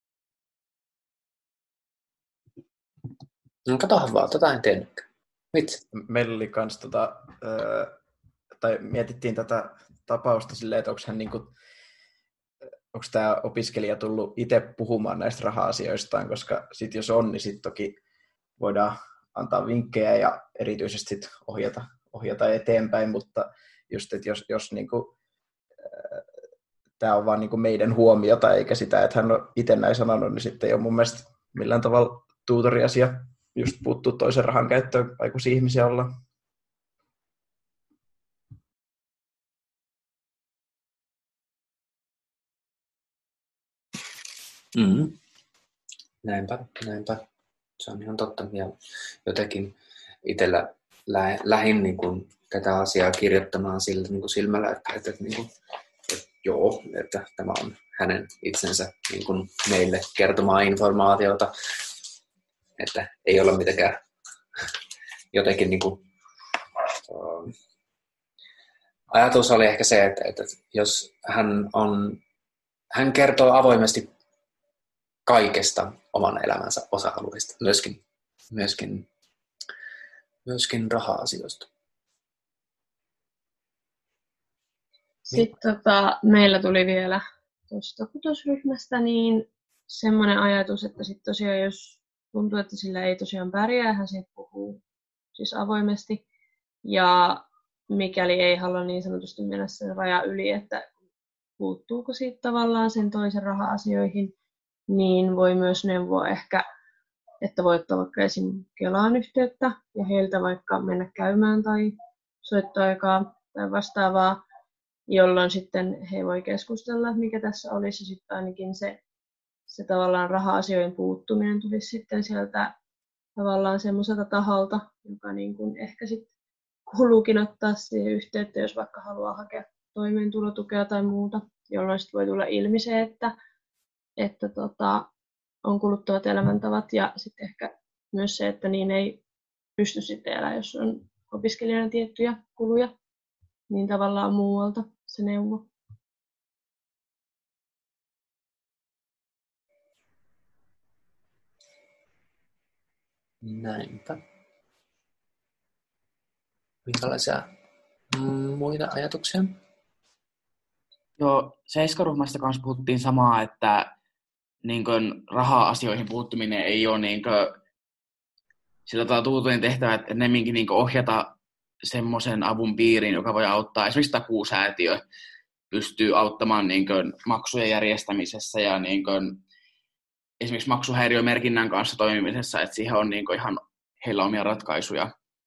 No katohan vaan, tota en tiennytkään. Vitsi. Meillä oli kans tota, ö, tai mietittiin tätä tapausta silleen, että onko hän niinku, onko tämä opiskelija tullut itse puhumaan näistä raha-asioistaan, koska sit jos on, niin sitten toki voidaan antaa vinkkejä ja erityisesti sit ohjata, ohjata eteenpäin, mutta just, että jos, jos niinku, tämä on vaan niinku meidän huomiota, eikä sitä, että hän on itse näin sanonut, niin sitten ei ole mun mielestä millään tavalla tuutoriasia just puuttuu toisen rahan käyttöön, aikuisia ihmisiä ollaan. Mm-hmm. Näinpä, näinpä. Se on ihan totta. Ja jotenkin itsellä lä- lähin niin kuin tätä asiaa kirjoittamaan sillä niin kuin silmällä, että, että, että, niin kuin, että joo, että tämä on hänen itsensä niin kuin meille kertomaa informaatiota, että ei ole mitenkään jotenkin niin kuin, uh, ajatus oli ehkä se, että, että jos hän on, hän kertoo avoimesti kaikesta oman elämänsä osa-alueista, myöskin, myöskin, myöskin raha-asioista. Sitten tota, meillä tuli vielä tuosta kutosryhmästä niin semmoinen ajatus, että sit tosiaan jos tuntuu, että sillä ei tosiaan pärjää, hän siitä puhuu siis avoimesti. Ja mikäli ei halua niin sanotusti mennä sen rajan yli, että puuttuuko siitä tavallaan sen toisen raha-asioihin, niin voi myös neuvoa ehkä, että voi ottaa vaikka esim. Kelaan yhteyttä ja heiltä vaikka mennä käymään tai soittoaikaa tai vastaavaa, jolloin sitten he voi keskustella, että mikä tässä olisi. Sitten ainakin se, se tavallaan raha-asioiden puuttuminen tulisi sitten sieltä tavallaan semmoiselta taholta, joka niin kuin ehkä sitten kuuluukin ottaa siihen yhteyttä, jos vaikka haluaa hakea toimeentulotukea tai muuta, jolloin sitten voi tulla ilmi se, että, että tota, on kuluttavat elämäntavat ja sitten ehkä myös se, että niin ei pysty sitten elämään, jos on opiskelijana tiettyjä kuluja, niin tavallaan muualta se neuvo. Näinpä. Minkälaisia muita ajatuksia? Joo, seiskaryhmästä kanssa puhuttiin samaa, että niin kuin, raha-asioihin puuttuminen ei ole niin kuin, sillä tuutujen tehtävä, että ennemminkin niin kuin, ohjata semmoisen avun piiriin, joka voi auttaa. Esimerkiksi takuusäätiö pystyy auttamaan niin kuin, maksujen järjestämisessä ja niin kuin, esimerkiksi maksuhäiriömerkinnän kanssa toimimisessa, että siihen on niin kuin, ihan heillä omia ratkaisuja.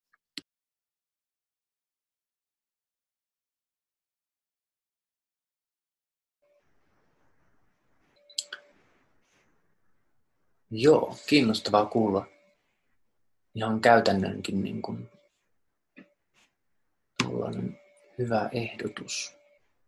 Joo, kiinnostavaa kuulla. Ihan käytännönkin niin kuin, tuollainen hyvä ehdotus.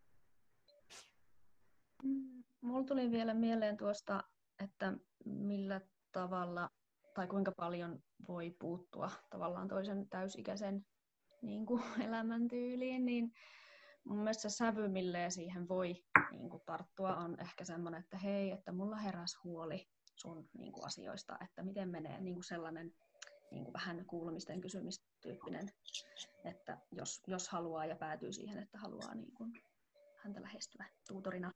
Mulla tuli vielä mieleen tuosta, että millä tavalla tai kuinka paljon voi puuttua tavallaan toisen täysikäisen niin kuin elämäntyyliin, niin mun mielestä se sävy, milleen siihen voi niin kuin tarttua, on ehkä semmoinen, että hei, että mulla heräsi huoli sun niin kuin asioista, että miten menee niin kuin sellainen niin kuin vähän kuulumisten kysymistyyppinen, että jos, jos haluaa ja päätyy siihen, että haluaa niin kuin häntä lähestyä tuutorina.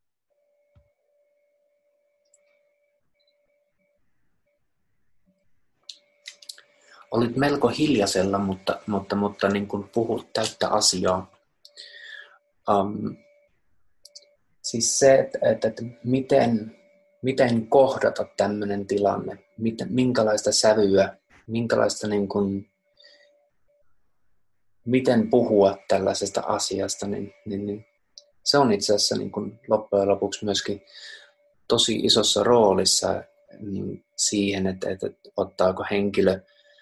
Olit melko hiljaisella, mutta, mutta, mutta niin kuin puhut täyttä asiaa. Um, siis se, että, että, että miten, miten kohdata tämmöinen tilanne, miten, minkälaista sävyä, minkälaista niin kuin, miten puhua tällaisesta asiasta, niin, niin, niin se on itse asiassa niin kuin loppujen lopuksi myöskin tosi isossa roolissa niin siihen, että, että ottaako henkilö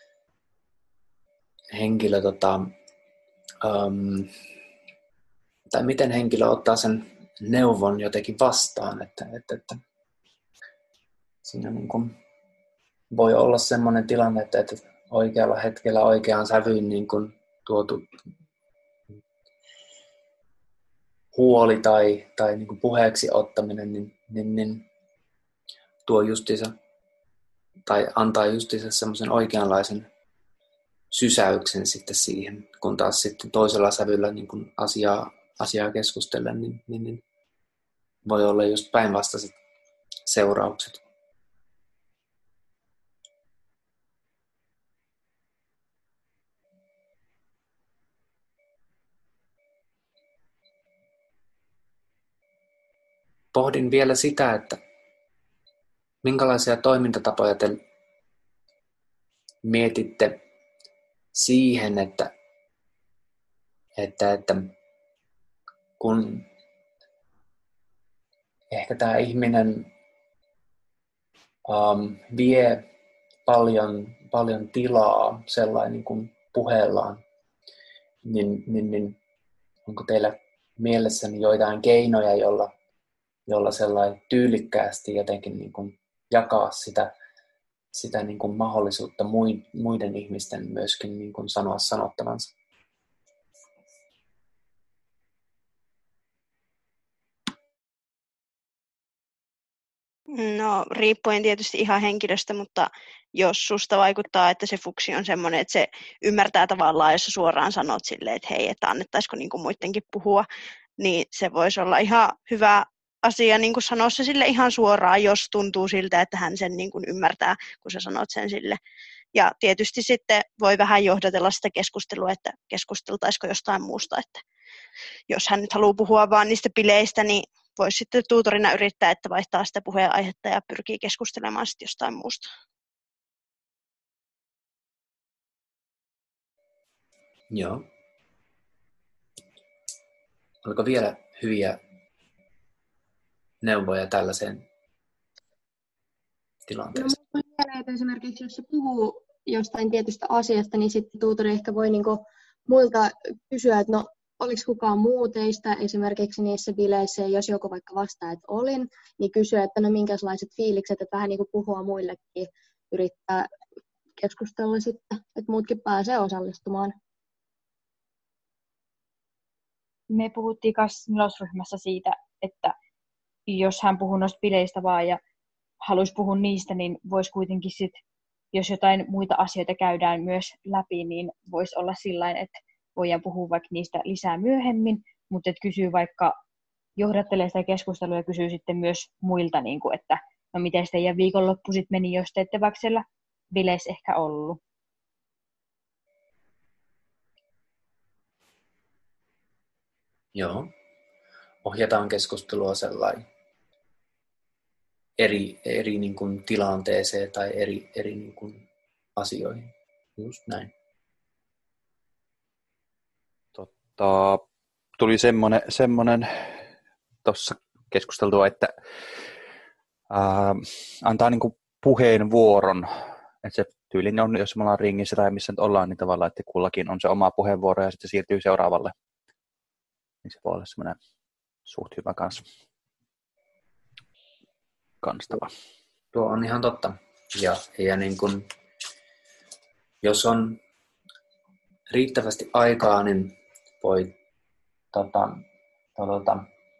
henkilö tota, um, tai miten henkilö ottaa sen neuvon jotenkin vastaan, että, että, että siinä niin kuin voi olla sellainen tilanne, että, että oikealla hetkellä oikeaan sävyyn niin kuin tuotu huoli tai, tai niin kuin puheeksi ottaminen niin, niin, niin tuo justiinsa tai antaa justiinsa semmoisen oikeanlaisen sysäyksen sitten siihen, kun taas sitten toisella sävyllä niin kun asiaa, asiaa keskustellen, niin, niin, niin voi olla just päinvastaiset seuraukset. Pohdin vielä sitä, että minkälaisia toimintatapoja te mietitte siihen, että, että, että kun ehkä tämä ihminen um, vie paljon, paljon tilaa sellainen kuin puheellaan, niin, niin, niin onko teillä mielessäni joitain keinoja, jolla, jolla sellainen tyylikkäästi jotenkin niin kuin jakaa sitä sitä niin kuin mahdollisuutta muiden ihmisten myöskin niin kuin sanoa sanottavansa? No, riippuen tietysti ihan henkilöstä, mutta jos susta vaikuttaa, että se fuksi on semmoinen, että se ymmärtää tavallaan, jos sä suoraan sanot silleen, että hei, että annettaisiko niin kuin muidenkin puhua, niin se voisi olla ihan hyvä asia niin kuin sanoa se sille ihan suoraan, jos tuntuu siltä, että hän sen niin kuin ymmärtää, kun sä sanot sen sille. Ja tietysti sitten voi vähän johdatella sitä keskustelua, että keskusteltaisiko jostain muusta, että jos hän nyt haluaa puhua vaan niistä bileistä, niin voisi sitten tuutorina yrittää, että vaihtaa sitä puheenaihetta ja pyrkii keskustelemaan sitten jostain muusta. Joo. Oliko vielä hyviä neuvoja tällaiseen tilanteeseen? No, vielä, että esimerkiksi jos se puhuu jostain tietystä asiasta, niin sitten tuutori ehkä voi niinku muilta kysyä, että no, oliko kukaan muu teistä esimerkiksi niissä bileissä, jos joku vaikka vastaa, että olin, niin kysyä, että no minkälaiset fiilikset, että vähän niin kuin puhua muillekin, yrittää keskustella sitten, että muutkin pääsee osallistumaan. Me puhuttiin myös nelosryhmässä siitä, että jos hän puhuu noista bileistä vaan ja haluaisi puhua niistä, niin voisi kuitenkin sitten, jos jotain muita asioita käydään myös läpi, niin voisi olla sillain, että voidaan puhua vaikka niistä lisää myöhemmin, mutta että kysyy vaikka, johdattelee sitä keskustelua ja kysyy sitten myös muilta, niin kuin, että no miten teidän viikonloppu sitten meni, jos te ette vaikka siellä bileissä ehkä ollut. Joo. Ohjataan keskustelua sellainen eri, eri niin kuin tilanteeseen tai eri, eri niin kuin asioihin. Just näin. Totta, tuli semmoinen, semmoinen tuossa keskusteltua, että ää, antaa niin kuin puheenvuoron. Että se tyylin on, jos me ollaan ringissä tai missä nyt ollaan, niin tavallaan, että kullakin on se oma puheenvuoro ja sitten se siirtyy seuraavalle. Niin se voi olla semmoinen suht hyvä kans. Kanstava. Tuo on ihan totta. Ja, ja niin kun, jos on riittävästi aikaa, niin voi tota, tota,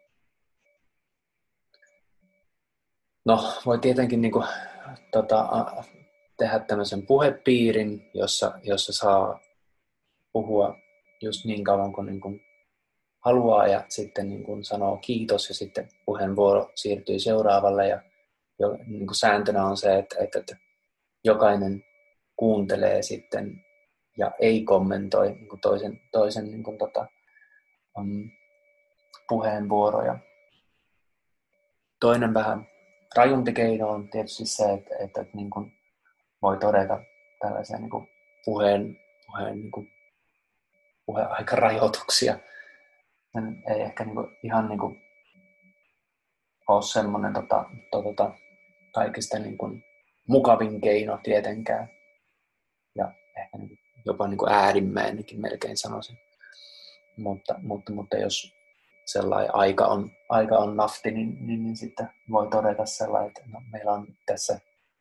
no, voi tietenkin niin kun, tota, tehdä tämmöisen puhepiirin, jossa, jossa saa puhua just niin kauan kuin, niin kun haluaa ja sitten niin kun sanoo kiitos ja sitten puheenvuoro siirtyy seuraavalle ja jo, niin kun sääntönä on se, että, että, että jokainen kuuntelee sitten ja ei kommentoi niin kun toisen, toisen niin kun tota, um, puheenvuoroja. Toinen vähän rajumpi keino on tietysti se, että, että, että niin kun voi todeta tällaisia niin kun puheen, puheen niin kun puheaikarajoituksia. Sen ei ehkä niinku, ihan niinku, ole semmoinen tota, tota, kaikista niinku, mukavin keino tietenkään. Ja ehkä niinku, jopa niinku äärimmäinenkin melkein sanoisin. Mutta, mutta, mutta jos sellainen aika on, aika on nafti, niin, niin, niin sitten voi todeta sellainen, että no, meillä on tässä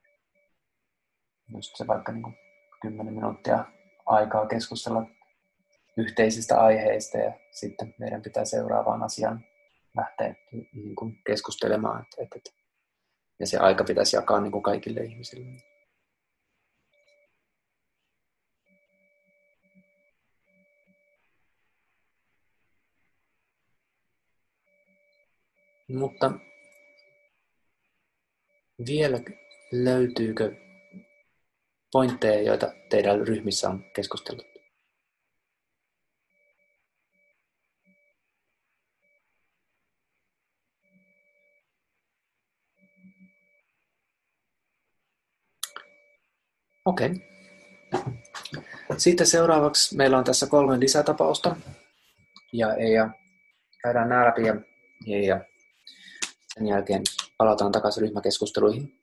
just se vaikka niinku, kymmenen minuuttia aikaa keskustella yhteisistä aiheista ja sitten meidän pitää seuraavaan asiaan lähteä niin kuin keskustelemaan. Et, et, ja se aika pitäisi jakaa niin kuin kaikille ihmisille. Mutta vielä löytyykö pointteja, joita teidän ryhmissä on keskustellut? Okei. Sitten seuraavaksi meillä on tässä kolme lisätapausta. Ja, ja käydään nämä läpi ja, ja, ja sen jälkeen palataan takaisin ryhmäkeskusteluihin.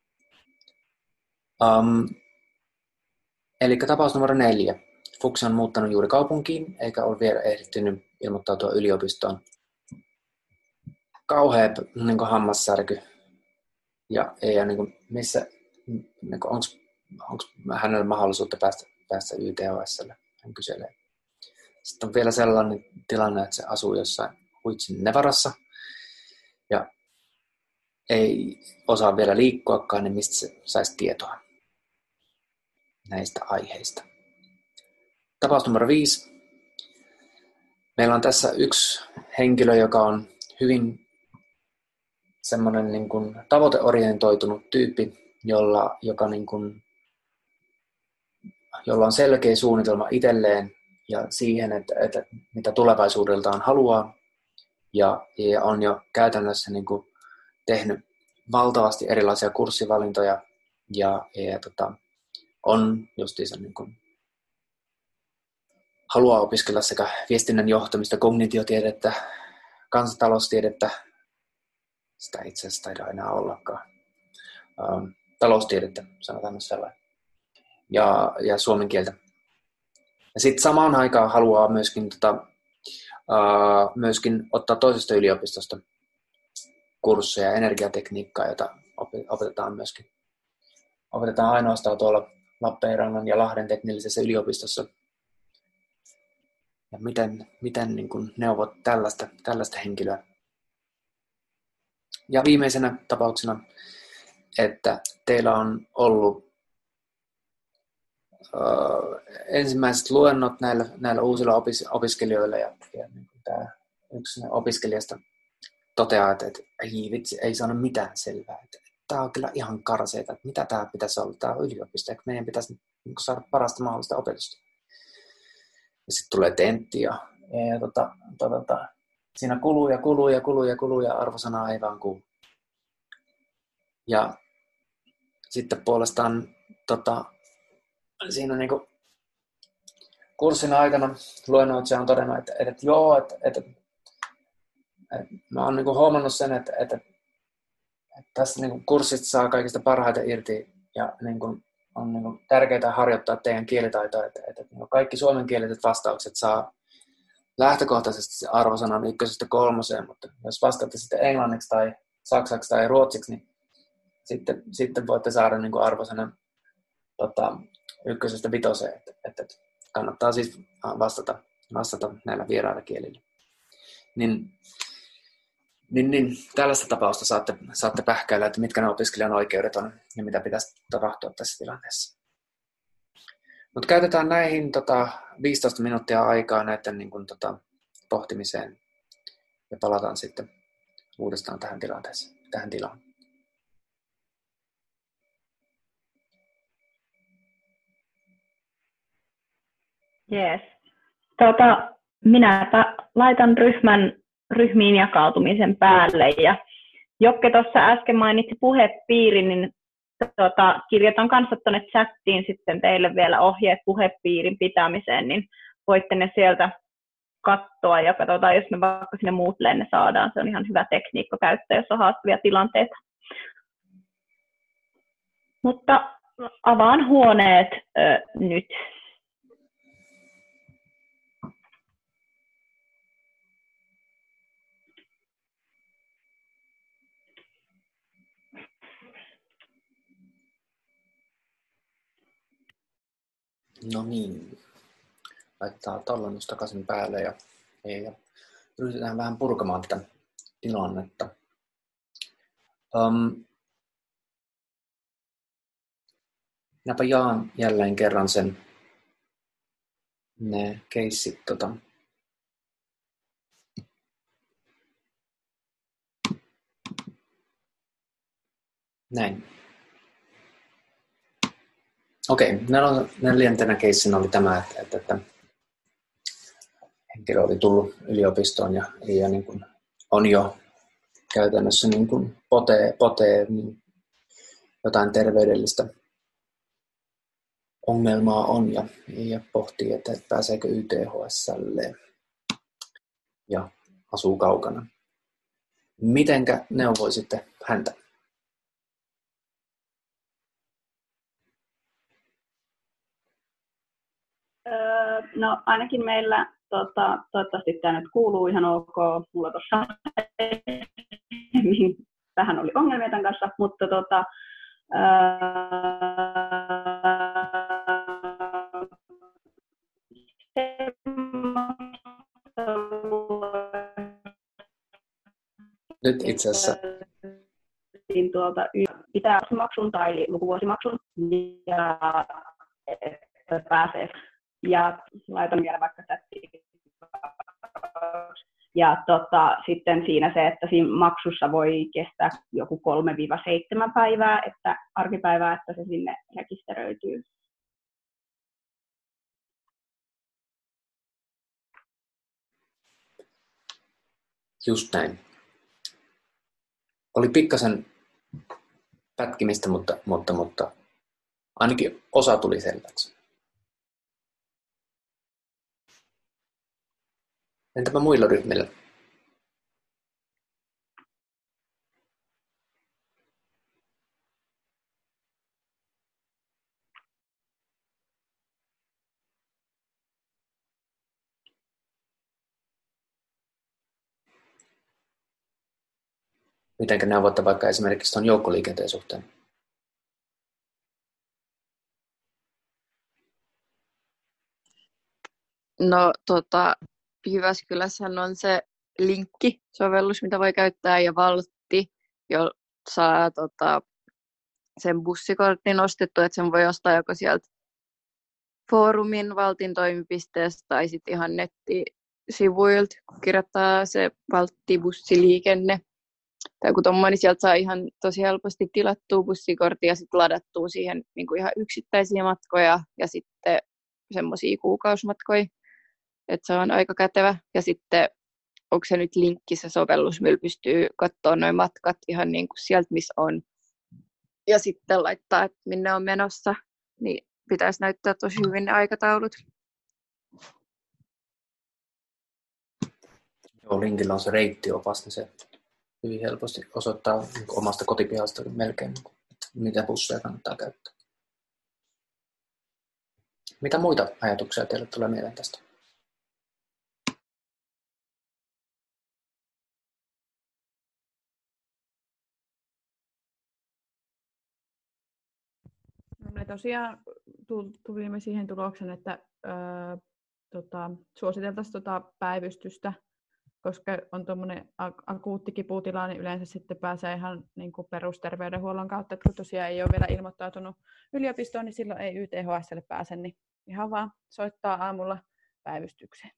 Um, eli tapaus numero neljä. Fuksi on muuttanut juuri kaupunkiin, eikä ole vielä ehtinyt ilmoittautua yliopistoon. Kauhea niin kuin hammassärky. Ja, ja niin kuin, missä, niin kuin, onks, onko hänellä mahdollisuutta päästä, päästä Y T H S:lle, hän kyselee. Sitten on vielä sellainen tilanne, että se asuu jossain Huitsin Nevarassa ja ei osaa vielä liikkuakaan, niin mistä se saisi tietoa näistä aiheista. Tapaus numero viisi. Meillä on tässä yksi henkilö, joka on hyvin semmoinen niin kuin tavoiteorientoitunut tyyppi, jolla, joka niin kuin, jolla on selkeä suunnitelma itselleen ja siihen, että, että mitä tulevaisuudeltaan haluaa, ja, ja on jo käytännössä niin kuin tehnyt valtavasti erilaisia kurssivalintoja, ja, ja tota, on justiinsa niin kuin haluaa opiskella sekä viestinnän johtamista, kognitiotiedettä, kansantaloustiedettä, sitä itse asiassa taida enää ollakaan, ähm, taloustiedettä, sanotaan myös sellainen, ja, ja suomen kieltä. Ja sitten samaan aikaan haluaa myöskin, tota, äh, myöskin ottaa toisesta yliopistosta kursseja, energiatekniikkaa, jota opetetaan myöskin. Opetetaan ainoastaan tuolla Lappeenrannan ja Lahden teknillisessä yliopistossa. Ja miten, miten niin kun neuvot tällaista, tällaista henkilöä. Ja viimeisenä tapauksena, että teillä on ollut uh, ensimmäiset luennot näillä, näillä uusilla opis, opiskelijoilla, ja, ja niin tämä yksi opiskelijasta toteaa, että, että ei vitsi, ei saanut mitään selvää. Että, tämä on kyllä ihan karseita, että mitä tämä pitäisi olla, tämä on yliopisto, että meidän pitäisi niin kuin saada parasta mahdollista opetusta. Ja sitten tulee tentti ja, ja, ja tota, tota, siinä kuluu ja kuluu ja kuluu ja kuluu ja arvosanaa ei vaan kuulu. Ja sitten puolestaan tota, siinä niinku kurssin aikana luennoitsija on todennut, että, että, että joo, että, että, että mä oon niinku huomannut sen, että, että, että tässä niinku kurssista saa kaikista parhaiten irti ja niinku on niinku tärkeää harjoittaa teidän kielitaitoa, että, että, että kaikki suomenkieliset vastaukset saa lähtökohtaisesti arvosanan ykkösestä kolmoseen, mutta jos vastaatte sitten englanniksi tai saksaksi tai ruotsiksi, niin sitten, sitten voitte saada niin kuin arvosanan tota, ykkösestä vitoseen, että, että kannattaa siis vastata, vastata näillä vierailla kielillä. Niin, niin, niin tällaista tapausta saatte, saatte pähkäillä, että mitkä ne opiskelijan oikeudet on ja mitä pitäisi tapahtua tässä tilanteessa. Mutta käytetään näihin tota, viisitoista minuuttia aikaa näiden niin kun, tota, pohtimiseen ja palataan sitten uudestaan tähän tilanteeseen, tähän tilaan. Jees. Tota, minäpä laitan ryhmän, ryhmiin jakautumisen päälle. Ja Jokke tuossa äsken mainitsi puhepiirin, niin tota, kirjoitan kanssa tuonne chattiin sitten teille vielä ohjeet puhepiirin pitämiseen, niin voitte ne sieltä katsoa ja katsotaan, jos me vaikka sinne muut lenne saadaan. Se on ihan hyvä tekniikka käyttää, jos on haastavia tilanteita. Mutta avaan huoneet ö, nyt. No niin, laittaa tallennus takaisin päälle ja, ja yritetään vähän purkamaan tätä tilannetta. Um, minäpä jaan jälleen kerran sen ne keissit. Tota. Näin. Okei, neljäntenä keissinä oli tämä, että, että, että henkilö oli tullut yliopistoon ja, ja niin kuin on jo käytännössä niin kuin potee, potee niin jotain terveydellistä ongelmaa on ja, ja pohtii, että pääseekö Y T H S:lle ja asuu kaukana. Mitenkä neuvoisitte häntä? No ainakin meillä, tota, toivottavasti tämä nyt kuuluu ihan ok, mulla tuossa vähän oli ongelmia tämän kanssa, mutta tota, ää, nyt itse asiassa tuolta pitää maksun tai lukuvuosimaksun ja pääsee. Ja laitan vielä vaikka chattiin Ja tota, sitten siinä se, että siinä maksussa voi kestää joku kolme seitsemän päivää, että arkipäivää, että se sinne rekisteröityy. Just näin. Oli pikkasen pätkimistä, mutta, mutta, mutta ainakin osa tuli selväksi. Entäpä muilla ryhmillä? Mitenkä neuvotte vaikka esimerkiksi tuon joukkoliikenteen suhteen? No tota, Jyväskylässähän on se Linkki-sovellus, mitä voi käyttää, ja Valtti, jo saa tota, sen bussikortin ostettua, että sen voi ostaa joko sieltä foorumin Valtin toimipisteestä tai sitten ihan nettisivuilta, kun kirjoittaa se Valtti-bussiliikenne. Tai kun tommoinen, niin sieltä saa ihan tosi helposti tilattua bussikorttia ja sitten ladattua siihen niin kuin ihan yksittäisiä matkoja ja sitten semmoisia kuukausimatkoja. Että se on aika kätevä. Ja sitten onko se nyt Linkki, se sovellus, millä pystyy katsoa nuo matkat ihan niin kuin sieltä, missä on. Ja sitten laittaa, että minne on menossa. Niin pitäisi näyttää tosi hyvin ne aikataulut. Joo, Linkillä on se reittiopas, niin se hyvin helposti osoittaa niin omasta kotipihasta melkein, mitä busseja kannattaa käyttää. Mitä muita ajatuksia teille tulee mieleen tästä? No, me tosiaan tulimme siihen tulokseen, että öö, tota, suositeltaisiin tota päivystystä, koska on tuommoinen akuutti kiputila, niin yleensä sitten pääsee ihan niin kuin perusterveydenhuollon kautta, että kun tosiaan ei ole vielä ilmoittautunut yliopistoon, niin silloin ei Y T H S:lle pääse, niin ihan vaan soittaa aamulla päivystykseen.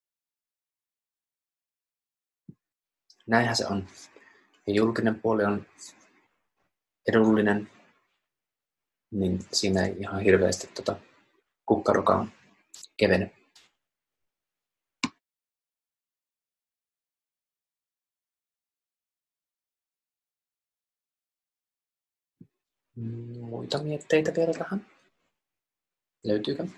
Näinhän se on. Ja julkinen puoli on edullinen, niin siinä ei ihan hirveästi tota kukkarokaan kevene. Muita mietteitä vielä tähän? Löytyykö?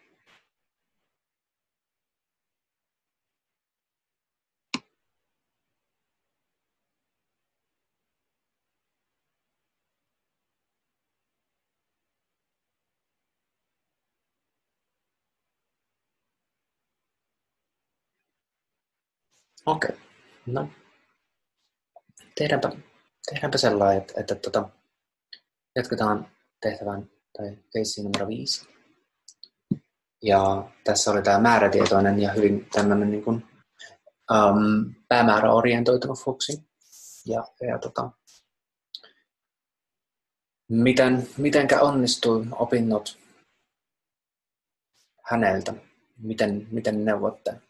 Okei, no tehdäänpä, tehdäänpä sellainen, että, että, että, että jatketaan tehtävän tai keissiin numero viisi. Ja tässä oli tämä määrätietoinen ja hyvin tämmöinen niin kuin, um, päämääräorientoitunut fuksi. Ja, ja tota, miten, mitenkä onnistui opinnot häneltä? Miten, miten neuvotte?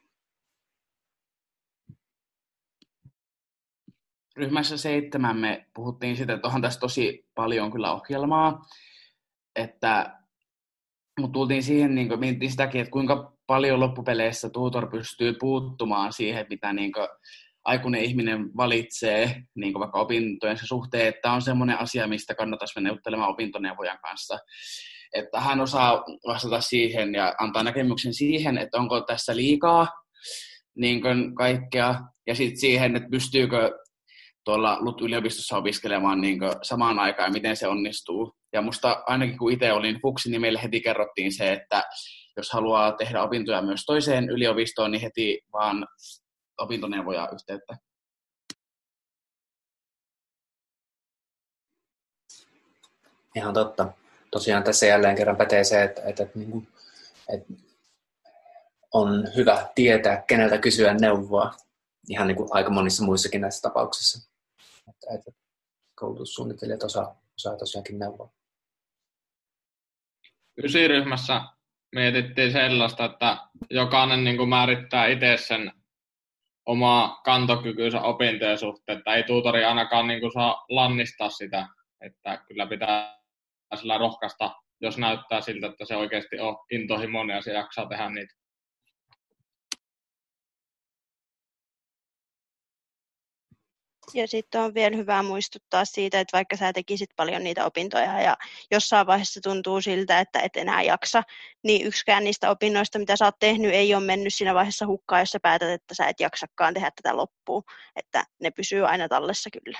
Ryhmässä seitsemän me puhuttiin siitä, että onhan tässä tosi paljon kyllä ohjelmaa, että, mutta tultiin siihen, niin kuin, mietittiin sitäkin, että kuinka paljon loppupeleissä tutor pystyy puuttumaan siihen, mitä niin kuin, aikuinen ihminen valitsee niin kuin vaikka opintojensa suhteen, että on semmoinen asia, mistä kannattaisi mennä neuvottelemaan opintoneuvojan kanssa. Että hän osaa vastata siihen ja antaa näkemyksen siihen, että onko tässä liikaa niin kuin kaikkea, ja sitten siihen, että pystyykö tuolla L U T-yliopistossa opiskelemaan niin kuin samaan aikaan ja miten se onnistuu. Ja musta ainakin kun itse olin fuksi, niin meille heti kerrottiin se, että jos haluaa tehdä opintoja myös toiseen yliopistoon, niin heti vaan opintoneuvoja yhteyttä. Ihan totta. Tosiaan tässä jälleen kerran pätee se, että, että, että, niin kuin, että on hyvä tietää, keneltä kysyä neuvoa. Ihan niin kuin aika monissa muissakin näissä tapauksissa. Että, että koulutussuunnittelijat osaa, osaa tosiaankin neuvoa. Ysiryhmässä mietittiin sellaista, että jokainen niin kuin määrittää itse sen oma kantokykynsä opintojen suhteen, että ei tuutori ainakaan niin kuin saa lannistaa sitä, että kyllä pitää sillä rohkaista, jos näyttää siltä, että se oikeasti on intohimoinen ja se jaksaa tehdä niitä. Ja sitten on vielä hyvä muistuttaa siitä, että vaikka sä tekisit paljon niitä opintoja ja jossain vaiheessa tuntuu siltä, että et enää jaksa, niin yksikään niistä opinnoista, mitä sä oot tehnyt, ei ole mennyt siinä vaiheessa hukkaan, jos sä päätät, että sä et jaksakaan tehdä tätä loppuun. Että ne pysyy aina tallessa kyllä.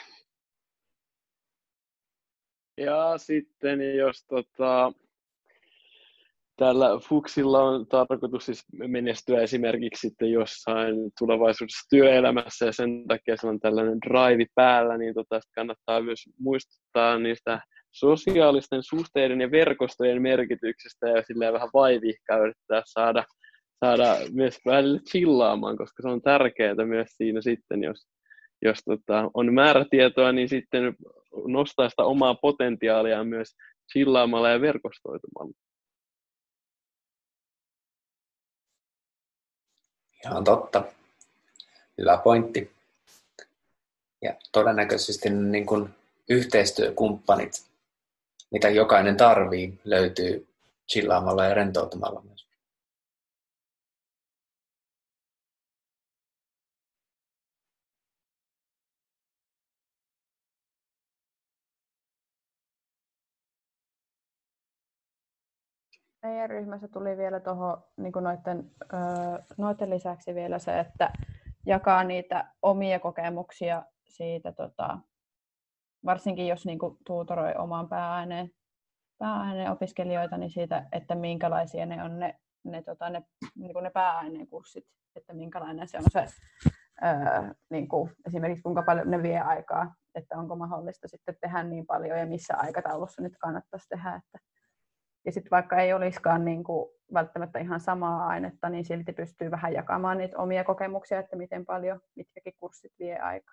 Ja sitten jos tota, tällä Fuksilla on tarkoitus siis menestyä esimerkiksi sitten jossain tulevaisuudessa työelämässä ja sen takia se on tällainen drive päällä, niin tota, kannattaa myös muistuttaa niistä sosiaalisten suhteiden ja verkostojen merkityksestä ja silleen vähän vaivihkaa yrittää saada, saada myös välillä chillaamaan, koska se on tärkeää myös siinä sitten, jos, jos tota, on määrätietoa, niin sitten nostaa sitä omaa potentiaalia myös chillaamalla ja verkostoitumalla. Ihan totta. Hyvä pointti. Ja todennäköisesti niin kuin yhteistyökumppanit, mitä jokainen tarvii, löytyy chillaamalla ja rentoutumalla myös. Meidän ryhmässä tuli vielä tuohon niin noiden, noiden lisäksi vielä se, että jakaa niitä omia kokemuksia siitä, tota, varsinkin jos niin kuin, tuutoroi oman pääaineen, pääaineen opiskelijoita, niin siitä, että minkälaisia ne on ne, ne, tota, ne, niin kuin ne pääaineen kurssit, että minkälainen se on se, ää, niin kuin, esimerkiksi kuinka paljon ne vie aikaa, että onko mahdollista sitten tehdä niin paljon ja missä aikataulussa nyt kannattaisi tehdä, että ja sitten vaikka ei olisikaan niin kuin välttämättä ihan samaa ainetta, niin silti pystyy vähän jakamaan niitä omia kokemuksia, että miten paljon mitkäkin kurssit vie aikaa.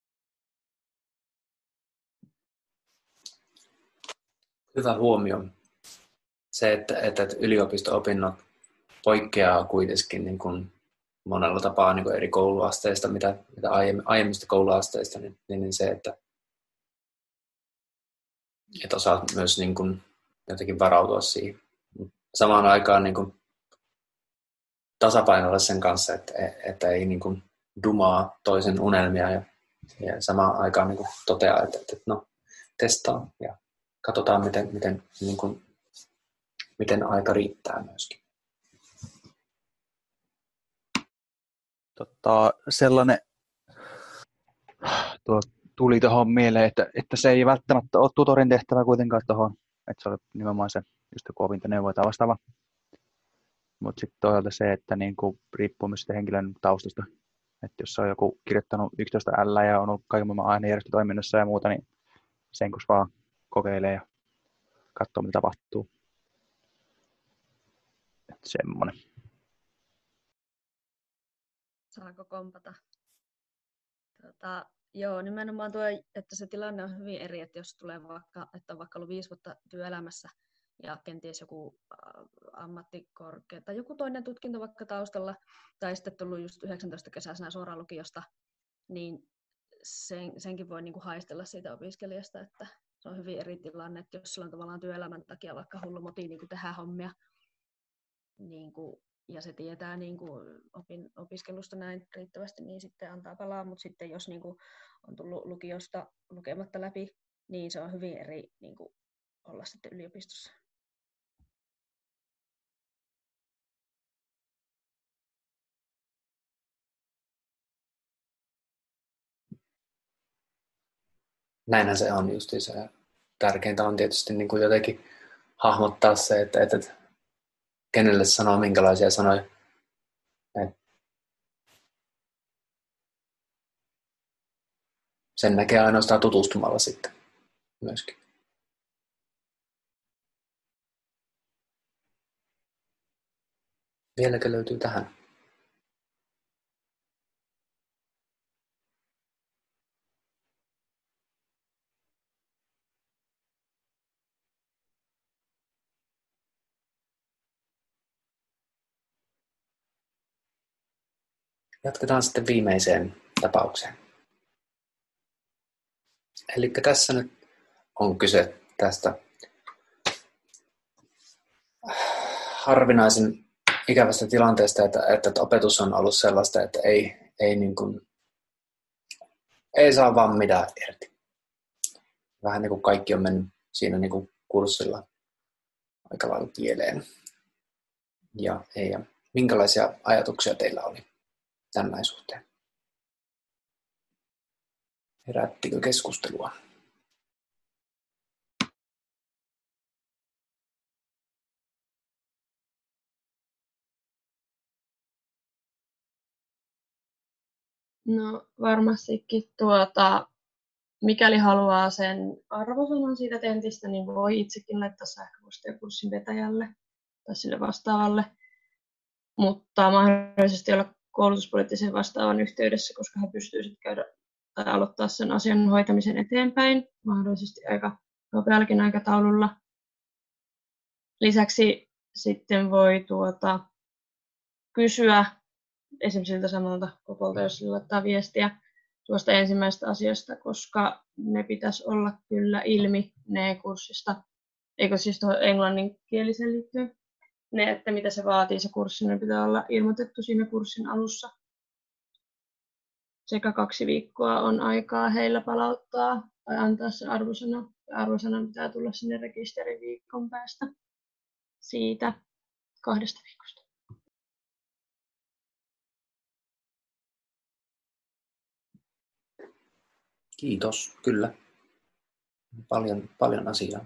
Hyvä huomio. Se, että, että yliopisto-opinnot poikkeaa kuitenkin niin kuin monella tapaa niin kuin eri kouluasteista, mitä, mitä aiemmista kouluasteista, niin, niin se, että, että osaat myös niin kuin jotenkin varautua siihen. Samaan aikaan niin kuin tasapainoilla sen kanssa, että, että ei niin kuin dumaa toisen unelmia ja, ja samaan aikaan niin kuin toteaa, että, että no, testaa ja katsotaan, miten, miten, niin kuin, miten aika riittää myöskin. Totta, sellainen tuo tuli tuohon mieleen, että, että se ei välttämättä ole tutorin tehtävä kuitenkaan tuohon, että se on nimenomaan se just joku opintoneuvo tai vastaava. Mutta sitten toisaalta se, että niinku, riippuu myös henkilön taustasta. Että jos on joku kirjoittanut yksitoista L ja on ollut kaiken maailman ainejärjestötoiminnassa ja muuta, niin sen kun vaan kokeilee ja katsoo, mitä tapahtuu. Että semmoinen. Saanko kompata? Tota, joo, nimenomaan tuo, että se tilanne on hyvin eri, että jos tulee vaikka, että on vaikka ollut viisi vuotta työelämässä ja kenties joku ammattikorkea tai joku toinen tutkinto vaikka taustalla, tai sitten tullut just yhdeksäntoista kesäisenä suoraan lukiosta, niin sen, senkin voi niinku haistella siitä opiskelijasta, että se on hyvin eri tilanne, että jos sillä on tavallaan työelämän takia vaikka hullu moti niin tehdä hommia, niin kuin, ja se tietää niin kuin opin, opiskelusta näin riittävästi, niin sitten antaa palaa, mutta sitten jos niin kuin on tullut lukiosta lukematta läpi, niin se on hyvin eri niin kuin olla sitten yliopistossa. Näinhän se on justiinsa. Tärkeintä on tietysti niin kuin jotenkin hahmottaa se, että, että, että kenelle sanoo minkälaisia sanoja. Et sen näkee ainoastaan tutustumalla sitten myöskin. Vieläkö löytyy tähän? Jatketaan sitten viimeiseen tapaukseen. Eli tässä nyt on kyse tästä harvinaisen ikävästä tilanteesta, että, että opetus on ollut sellaista, että ei, ei, niin kuin, ei saa vaan mitään irti. Vähän niin kuin kaikki on mennyt siinä niin kuin kurssilla aika lailla pieleen. Ja, ja minkälaisia ajatuksia teillä oli tämän suhteen? Herättikö keskustelua? No varmastikin tuota, mikäli haluaa sen arvosanan siitä tentistä, niin voi itsekin laittaa sähköpostia kurssin vetäjälle tai sille vastaavalle, mutta mahdollisesti olla koulutuspoliittisen vastaavan yhteydessä, koska he pystyvät sitten käydä tai aloittaa sen asian hoitamisen eteenpäin, mahdollisesti aika nopeallakin aikataululla. Lisäksi sitten voi tuota, kysyä esimerkiksi siltä samalta kopolta, jos sillä laittaa viestiä tuosta ensimmäisestä asiasta, koska ne pitäisi olla kyllä ilmi ne kurssista, eikö siis tuohon englanninkieliseen liittyen, ne, että mitä se vaatii se kurssi, ne pitää olla ilmoitettu siinä kurssin alussa. Sekä kaksi viikkoa on aikaa heillä palauttaa tai antaa se arvosana. Ja arvosana pitää tulla sinne rekisterin viikon päästä siitä kahdesta viikosta. Kiitos, kyllä. Paljon, paljon asiaa.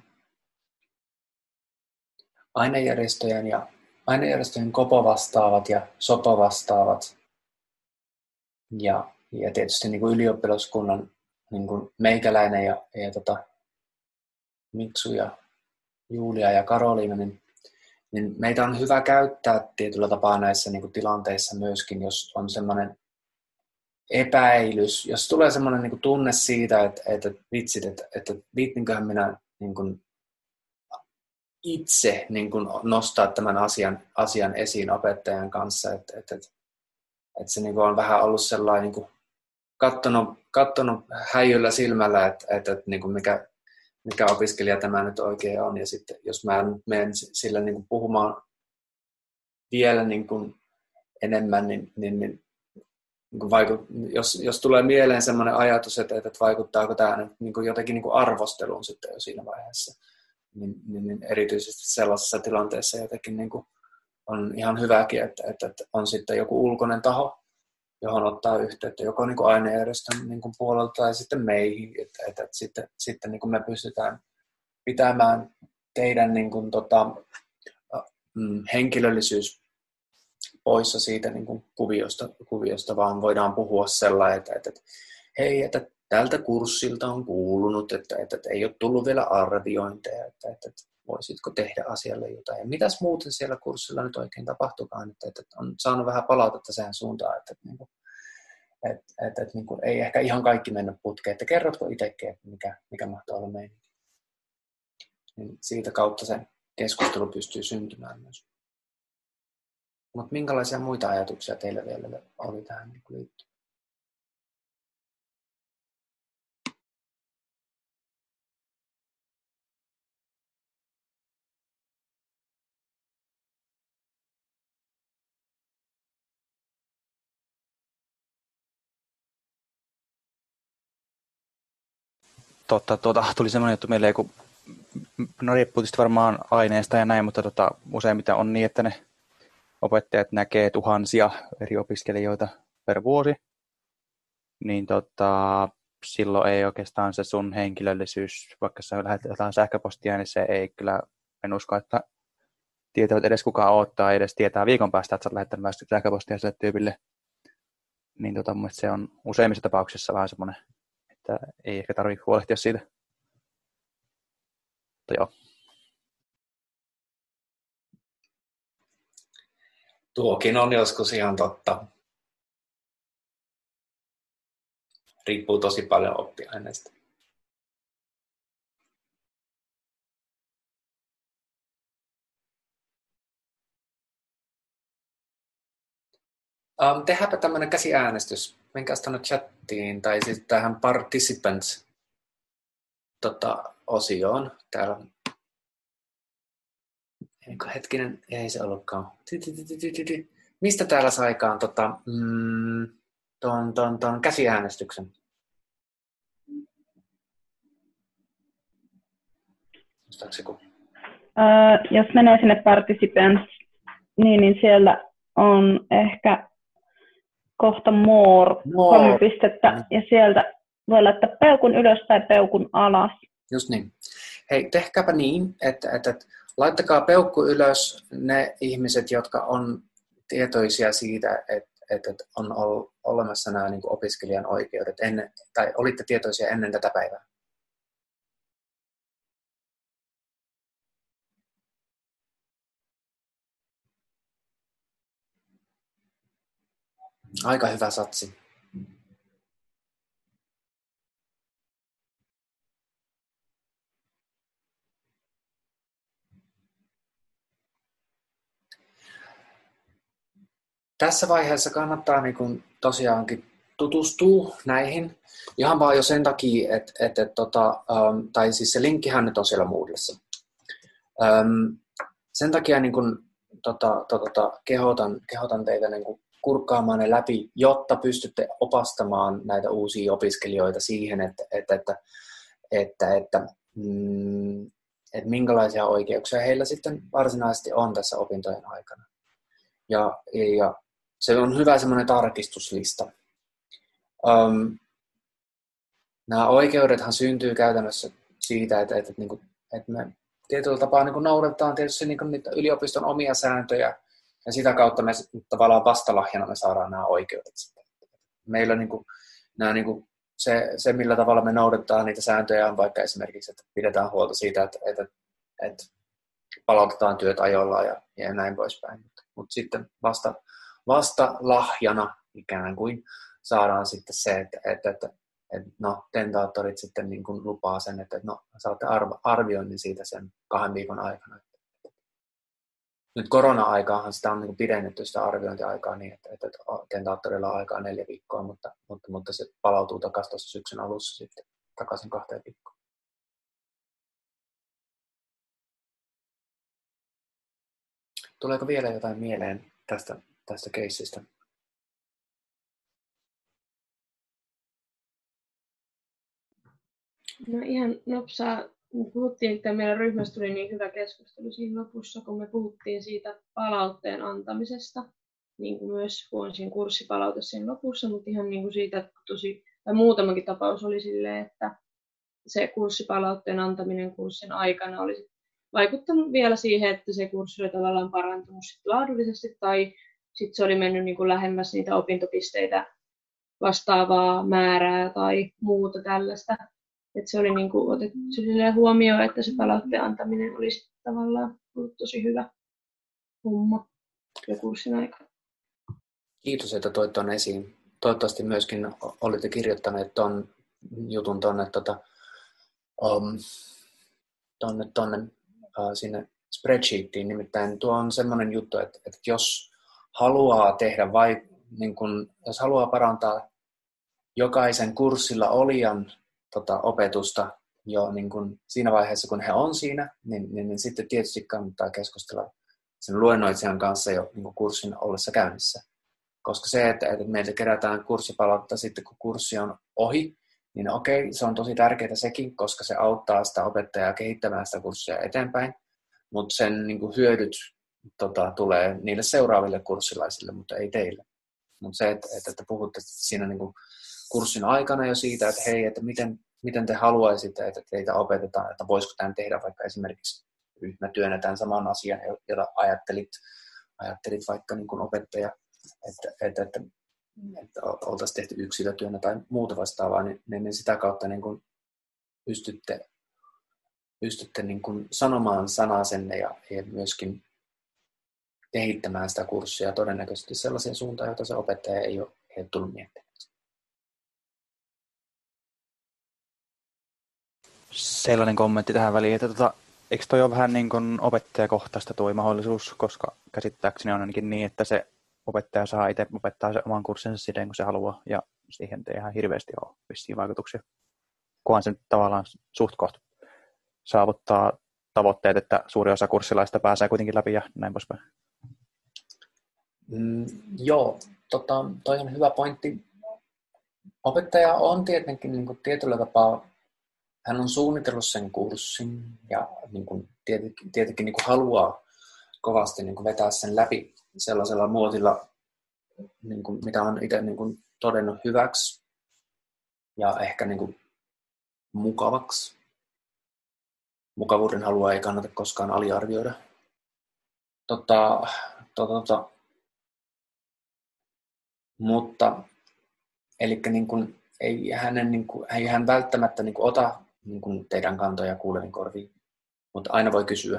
Ainejärjestöjen ja ainejärjestöjen kopo vastaavat ja sopo vastaavat ja, ja tietysti niin kuin ylioppilaskunnan niin kuin meikäläinen ja, ja tota, Miksu ja Julia ja Karoliina, niin, niin meitä on hyvä käyttää tietyllä tapaa näissä niin kuin tilanteissa myöskin, jos on semmoinen epäilys, jos tulee semmoinen niin kuin tunne siitä, että, että vitsit, että, että viittinköhän minä niin kuin itse niin kuin nostaa tämän asian, asian esiin opettajan kanssa, että, että, että, että se niin kuin on vähän ollut sellainen niin kuin kattonut, kattonut häijyllä silmällä, että, että, että niin kuin mikä, mikä opiskelija tämä nyt oikein on, ja sitten jos mä menen sillä niin kuin puhumaan vielä niin kuin enemmän, niin, niin, niin Vaikut, jos, jos tulee mieleen sellainen ajatus, että, että vaikuttaako tämä nyt niin kuin jotenkin niin kuin arvosteluun sitten jo siinä vaiheessa, niin, niin, niin erityisesti sellaisessa tilanteessa jotenkin niin kuin on ihan hyväkin, että, että, että on sitten joku ulkoinen taho, johon ottaa yhteyttä, joko niin kuin ainejärjestön niin kuin puolelta tai sitten meihin, että, että, että sitten, sitten niin kuin me pystytään pitämään teidän niin kuin, tota, mm, henkilöllisyys poissa siitä niin kuin kuviosta, kuviosta, vaan voidaan puhua sellainen, että, että, että hei, että tältä kurssilta on kuulunut, että, että, että ei ole tullut vielä arviointeja, että, että, että voisitko tehdä asialle jotain. Ja mitäs muuten siellä kurssilla nyt oikein tapahtukaan, että, että on saanut vähän palautetta sen suuntaan, että, että, että, että, että, että niin kuin ei ehkä ihan kaikki mennä putkeen, että kerrotko itsekin, että mikä, mikä mahtaa olla meidän. Niin siitä kautta se keskustelu pystyy syntymään myös. Mutta minkälaisia muita ajatuksia teillä vielä oli tähän liittyen? Totta, tuota, tuli semmoinen juttu mieleen, kun no riippuu varmaan aineesta ja näin, mutta tota, useimmiten on niin, että ne opettajat näkee tuhansia eri opiskelijoita per vuosi, niin tota, silloin ei oikeastaan se sun henkilöllisyys, vaikka sä lähetät jotain sähköpostia, niin se ei kyllä, en usko, että tietävät edes kuka odottaa, edes tietää viikon päästä, että sä oot lähettänyt sähköpostia sille tyypille. Niin tota, mun se on useimmissa tapauksissa vähän semmoinen, että ei ehkä tarvitse huolehtia siitä. Mutta joo. Tuokin on joskus ihan totta. Riippuu tosi paljon oppiaineista. Um, tehdäänpä tämmöinen käsiäänestys. Menkääs tuonne chattiin tai sitten tähän participants tota, osioon. Täällä on Eikö, hetkinen, ei se ollutkaan. Mistä täällä saikaan tota, mm, ton, ton, ton käsiäänestyksen? Uh, jos menee sinne participants, niin, niin siellä on ehkä kohta more, more. kolme pistettä, ja sieltä voi laittaa peukun ylös tai peukun alas. Just niin. Hei, tehkääpä niin, että, että, että laittakaa peukku ylös ne ihmiset, jotka on tietoisia siitä, että, että on olemassa nämä niin kuin opiskelijan oikeudet, ennen, tai olitte tietoisia ennen tätä päivää. Aika hyvä satsi. Tässä vaiheessa kannattaa niin kuin tosiaankin tutustua näihin. Ihan vaan jo sen takia, että, että, että tota, tai siis se linkkihän nyt on siellä Moodlessa. Sen takia niin kuin, tota, tota, kehotan, kehotan teitä niin kuin kurkkaamaan ne läpi, jotta pystytte opastamaan näitä uusia opiskelijoita siihen, että, että, että, että, että, mm, että minkälaisia oikeuksia heillä sitten varsinaisesti on tässä opintojen aikana. Ja, ja se on hyvä semmoinen tarkistuslista. Um, nämä oikeudethan syntyy käytännössä siitä, että, että, että, että me tietyllä tapaa niin noudatetaan tietysti niin niitä yliopiston omia sääntöjä, ja sitä kautta me tavallaan vastalahjana me saadaan nämä oikeudet. Meillä niin kuin, nämä, niin kuin, se, se, millä tavalla me noudatetaan niitä sääntöjä, on vaikka esimerkiksi, että pidetään huolta siitä, että, että, että palautetaan työt ajoillaan ja, ja näin poispäin. Mutta, mutta sitten vasta, vasta lahjana ikään kuin saadaan sitten se, että, että, että, että no, tentaattorit sitten niin kuin lupaa sen, että no, saatte arvo, arvioinnin siitä sen kahden viikon aikana. Nyt korona-aikaahan sitä on niin kuin pidennetty sitä arviointiaikaa niin, että, että tentaattorilla on aikaa neljä viikkoa, mutta, mutta, mutta se palautuu takaisin tuossa syksyn alussa sitten takaisin kahteen viikkoon. Tuleeko vielä jotain mieleen tästä, tästä keissistä? No ihan nopsaa. Me puhuttiin, että meidän ryhmässä tuli niin hyvä keskustelu siinä lopussa, kun me puhuttiin siitä palautteen antamisesta, niin kuin myös huomasin kurssipalaute siinä lopussa, mutta ihan niin kuin siitä, että tosi, tai muutamakin tapaus oli silleen, että se kurssipalautteen antaminen kurssin aikana olisi vaikuttanut vielä siihen, että se kurssi oli tavallaan parantunut sit laadullisesti, tai sitten se oli mennyt niin kuin lähemmäs niitä opintopisteitä vastaavaa määrää tai muuta tällaista. Että se oli niin kuin otettu huomioon, että se palautteen antaminen olisi tavallaan ollut tosi hyvä homma jo kurssin aikana. Kiitos, että toit tuon esiin. Toivottavasti myöskin olitte kirjoittaneet tuon jutun tuonne tota, um, tonne, tonne, uh, sinne spreadsheetiin. Nimittäin tuo on semmoinen juttu, että, että jos haluaa tehdä vai, niin kun, jos haluaa parantaa jokaisen kurssilla olijan Tota, opetusta jo niin kun siinä vaiheessa, kun he on siinä, niin, niin, niin sitten tietysti kannattaa keskustella sen luennoitsijan kanssa jo niin kun kurssin ollessa käynnissä. Koska se, että, että meiltä kerätään kurssipalautetta sitten, kun kurssi on ohi, niin okei, se on tosi tärkeää sekin, koska se auttaa sitä opettajaa kehittämään sitä kurssia eteenpäin, mutta sen niin kun hyödyt tota, tulee niille seuraaville kurssilaisille, mutta ei teille. Mutta se, että, että puhutte siinä niin kun kurssin aikana jo siitä, että hei, että miten, miten te haluaisitte, että teitä opetetaan, että voisiko tämän tehdä vaikka esimerkiksi ryhmätyönä tämän saman asian, jota ajattelit, ajattelit vaikka niin kuin opettaja, että, että, että, että oltaisiin tehty yksilötyönä tai muuta vastaavaa, niin, niin sitä kautta niin kuin pystytte, pystytte niin kuin sanomaan sanasenne ja, ja myöskin kehittämään sitä kurssia todennäköisesti sellaiseen suuntaan, jota se opettaja ei ole, ei ole tullut miettimään. Sellainen kommentti tähän väliin, että tota, eikö toi ole vähän niin kuin opettajakohtaista tuo mahdollisuus, koska käsittääkseni on ainakin niin, että se opettaja saa itse opettaa sen oman kurssinsa siten, kun se haluaa, ja siihen ei ihan hirveästi ole vissiin vaikutuksia. Kunhan se tavallaan suht koht saavuttaa tavoitteet, että suuri osa kurssilaista pääsee kuitenkin läpi ja näin poispäin. Mm, joo, tota, toi on hyvä pointti. Opettaja on tietenkin niin kuin tietyllä tapaa, hän on suunnitellut sen kurssin ja niin kuin, tietenkin, tietenkin niin kuin haluaa kovasti niin kuin vetää sen läpi sellaisella muotilla, niin kuin, mitä on itse niin kuin todennut hyväksi ja ehkä niin kuin mukavaksi. Mukavuuden halua ei kannata koskaan aliarvioida. Tota, tota, tota. Mutta eli niin kuin, ei, hänen, niin kuin, ei hän välttämättä niin kuin, ota niin kuin, teidän kantoja kuulevin korviin, mutta aina voi kysyä.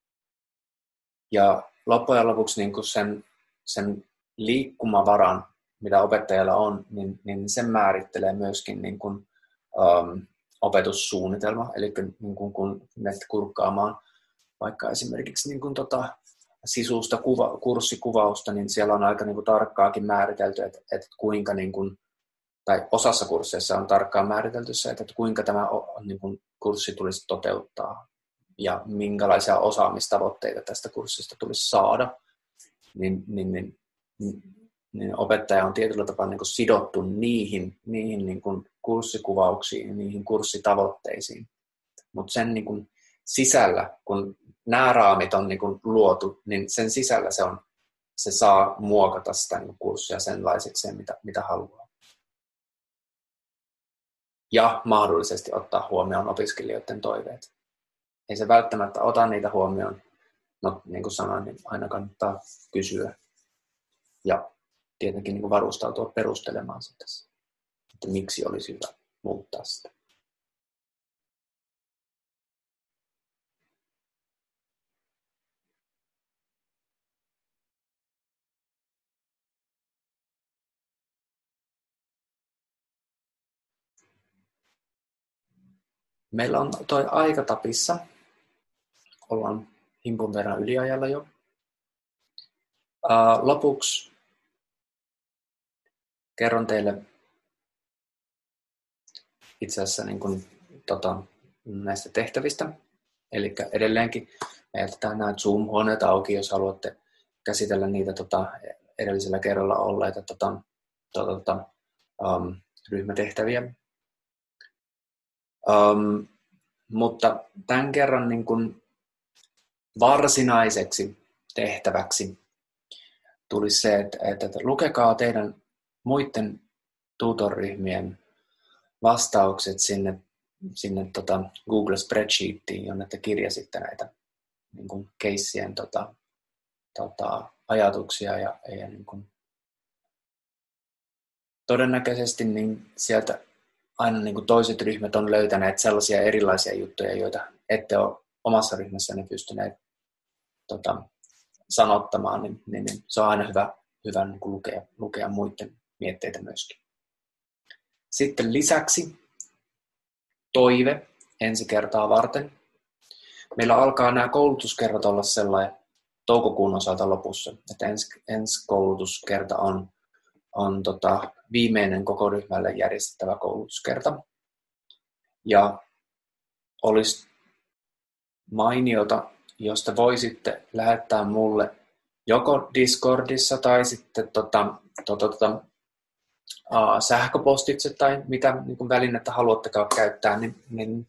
Ja loppujen lopuksi niin kuin sen, sen liikkumavaran, mitä opettajalla on, niin, niin sen määrittelee myöskin niin kuin, um, opetussuunnitelma. Eli niin kuin, kun menet kurkkaamaan vaikka esimerkiksi niin kuin, tota, sisusta kuva, kurssikuvausta, niin siellä on aika niin kuin, tarkkaakin määritelty, että, että kuinka, niin kuin, tai osassa kursseissa on tarkkaan määritelty se, että kuinka tämä niin kuin, kurssi tulisi toteuttaa ja minkälaisia osaamistavoitteita tästä kurssista tulisi saada, niin, niin, niin, niin opettaja on tietyllä tapaa niin kuin, sidottu niihin, niihin niin kuin, kurssikuvauksiin, niihin kurssitavoitteisiin, mutta sen niin kuin, sisällä, kun nämä raamit on niin kuin luotu, niin sen sisällä se, on, se saa muokata sitä niin kuin kurssia senlaiseksi, mitä, mitä haluaa. Ja mahdollisesti ottaa huomioon opiskelijoiden toiveet. Ei se välttämättä ota niitä huomioon. No, niin kuin sanoin, niin aina kannattaa kysyä. Ja tietenkin niin kuin varustautua perustelemaan sitä, että miksi olisi hyvä muuttaa sitä. Meillä on toi aika tapissa. Ollaan himpun verran yliajalla jo. Uh, lopuksi kerron teille itse asiassa niin kuin, tota, näistä tehtävistä. Eli edelleenkin me jätetään nämä Zoom-huoneet auki, jos haluatte käsitellä niitä tota, edellisellä kerralla olleita tota, tota, um, ryhmätehtäviä. Um, mutta tämän kerran niin kuin varsinaiseksi tehtäväksi tuli se, että, että lukekaa teidän muiden tutorryhmien vastaukset sinne, sinne tota Google Spreadsheetiin, jonne te kirjasitte näitä niin kuin keissien tota, tota, ajatuksia ja, ja niin kuin, todennäköisesti niin sieltä aina niin kuin toiset ryhmät on löytäneet sellaisia erilaisia juttuja, joita ette ole omassa ryhmässänne pystyneet tota, sanottamaan, niin, niin, niin se on aina hyvä, hyvä niin kuin lukea, lukea muiden mietteitä myöskin. Sitten lisäksi toive ensi kertaa varten. Meillä alkaa nämä koulutuskerrat olla sellainen toukokuun osalta lopussa, että ensi, ensi koulutuskerta on, on tota, viimeinen koko ryhmälle järjestettävä koulutuskerta. Ja olisi mainiota, josta voisitte lähettää mulle joko Discordissa tai sitten tota, tota, tota, uh, sähköpostitse tai mitä niin kuin välinettä haluattekaan käyttää, niin, niin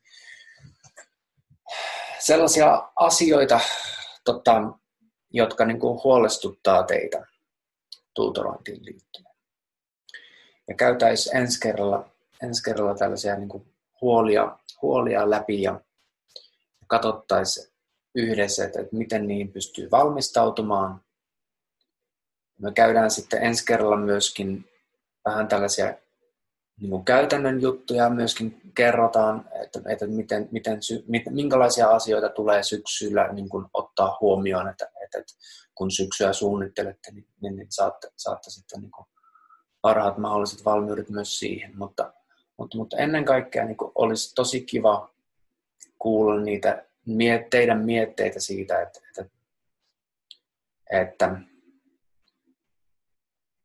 sellaisia asioita, tota, jotka niin kuin huolestuttaa teitä tuutorointiin liittyen. Ja käytäisiin ensi kerralla, ensi kerralla tällaisia niin kuin huolia, huolia läpi ja katsottaisiin yhdessä, että, että miten niihin pystyy valmistautumaan. Me käydään sitten ensi kerralla myöskin vähän tällaisia niin kuin käytännön juttuja, myöskin kerrotaan, että, että miten, miten, minkälaisia asioita tulee syksyllä niin kuin ottaa huomioon, että, että, että kun syksyä suunnittelette, niin, niin, niin saatte, saatte sitten niin kuin parhaat mahdolliset valmiudet myös siihen, mutta, mutta, mutta ennen kaikkea niin kuin olisi tosi kiva kuulla niitä teidän mietteitä siitä, että, että, että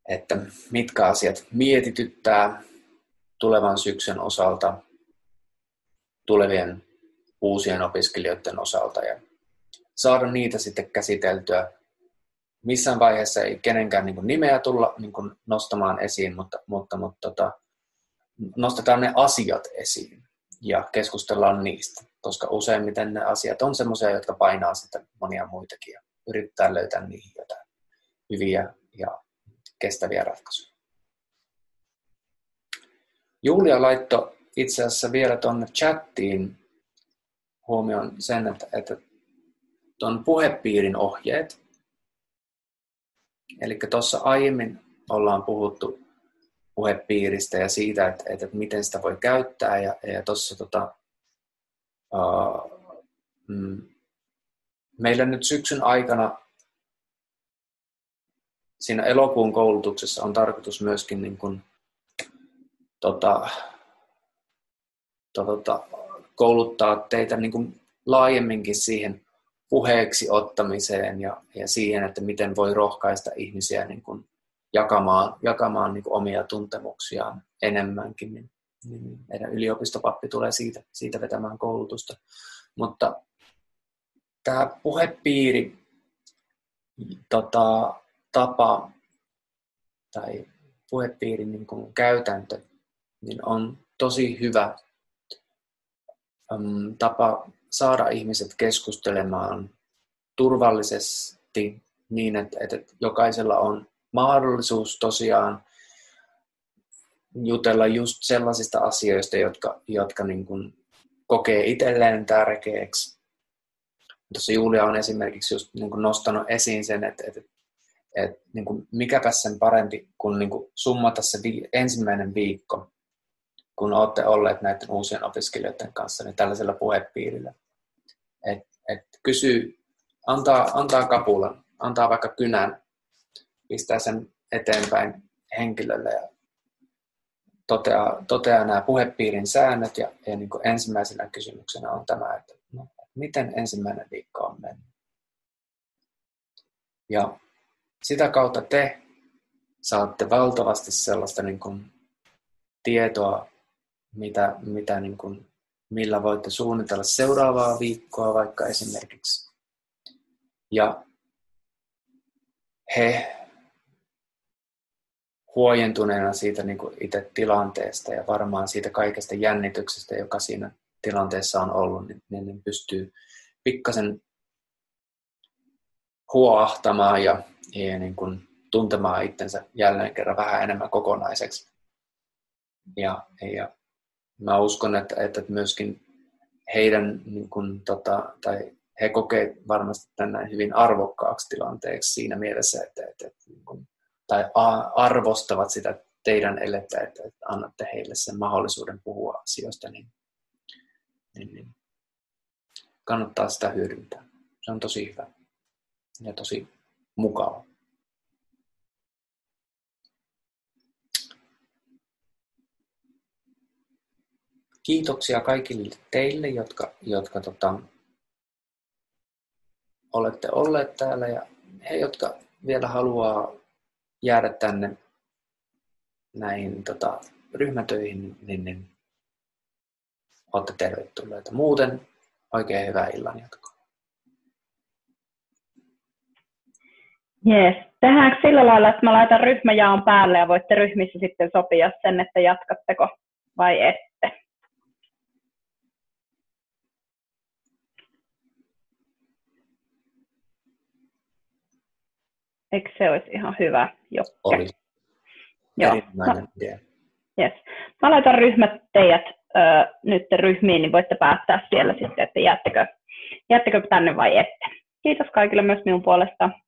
että mitkä asiat mietityttää tulevan syksyn osalta, tulevien uusien opiskelijoiden osalta ja saada niitä sitten käsiteltyä. Missään vaiheessa ei kenenkään niin kuin nimeä tulla niin kuin nostamaan esiin, mutta, mutta, mutta tota, nostetaan ne asiat esiin ja keskustellaan niistä, koska useimmiten ne asiat on sellaisia, jotka painaa sitten monia muitakin ja yritetään löytää niihin jotain hyviä ja kestäviä ratkaisuja. Julia laittoi itse asiassa vielä tuonne chattiin huomioon sen, että, että tuon puhepiirin ohjeet, eli tuossa aiemmin ollaan puhuttu puhepiiristä ja siitä, että, että miten sitä voi käyttää ja, ja tuossa tota, uh, mm, meillä nyt syksyn aikana siinä elokuun koulutuksessa on tarkoitus myöskin niin kuin, tota, tota, kouluttaa teitä niin kuin laajemminkin siihen puheeksi ottamiseen ja, ja siihen, että miten voi rohkaista ihmisiä niin kuin jakamaan, jakamaan niin kuin omia tuntemuksiaan enemmänkin. Niin, niin meidän yliopistopappi tulee siitä, siitä vetämään koulutusta. Mutta tämä puhepiiri tota, tapa tai puhepiirin niin kuin käytäntö niin on tosi hyvä um, tapa saada ihmiset keskustelemaan turvallisesti niin, että, että jokaisella on mahdollisuus tosiaan jutella just sellaisista asioista, jotka, jotka niin kuin kokee itselleen tärkeäksi. Tuossa Julia on esimerkiksi just niin kuin nostanut esiin sen, että, että, että niin kuin mikäpä sen parempi kuin, niin kuin summata se vi- ensimmäinen viikko, kun olette olleet näiden uusien opiskelijoiden kanssa, niin tällaisella puhepiirillä. Et, et kysyy, antaa, antaa kapulan, antaa vaikka kynän, pistää sen eteenpäin henkilölle ja toteaa, toteaa nämä puhepiirin säännöt. Ja, ja niin kuin ensimmäisenä kysymyksenä on tämä, että no, miten ensimmäinen viikko on mennyt. Ja sitä kautta te saatte valtavasti sellaista niin kuin tietoa, mitä, mitä niin kuin, millä voitte suunnitella seuraavaa viikkoa vaikka esimerkiksi. Ja he huojentuneena siitä niin kuin itse tilanteesta ja varmaan siitä kaikesta jännityksestä, joka siinä tilanteessa on ollut, niin, niin pystyy pikkasen huoahtamaan ja, ja niin kuin tuntemaan itsensä jälleen kerran vähän enemmän kokonaiseksi. Ja, ja mä uskon, että, että myöskin heidän, niin kuin, tota, tai he kokee varmasti tämän hyvin arvokkaaksi tilanteeksi siinä mielessä, että, että, että niin kuin, tai arvostavat sitä teidän elettä, että, että annatte heille sen mahdollisuuden puhua asioista, niin, niin, niin kannattaa sitä hyödyntää. Se on tosi hyvä ja tosi mukava. Kiitoksia kaikille teille, jotka, jotka tota, olette olleet täällä ja he, jotka vielä haluaa jäädä tänne näihin tota, ryhmätöihin, niin, niin olette tervetulleita. Muuten oikein hyvää illan jatkoa. Jees. Tehdäänkö sillä lailla, että mä laitan ryhmäjaon päälle ja voitte ryhmissä sitten sopia sen, että jatkatteko vai ette? Eikö se olisi ihan hyvä, Jokke? Oli. Joo. Erinomainen idea. Yes. Mä laitan ryhmät teidät ö, nyt ryhmiin, niin voitte päättää siellä sitten, että jäättekö, jäättekö tänne vai ette. Kiitos kaikille myös minun puolesta.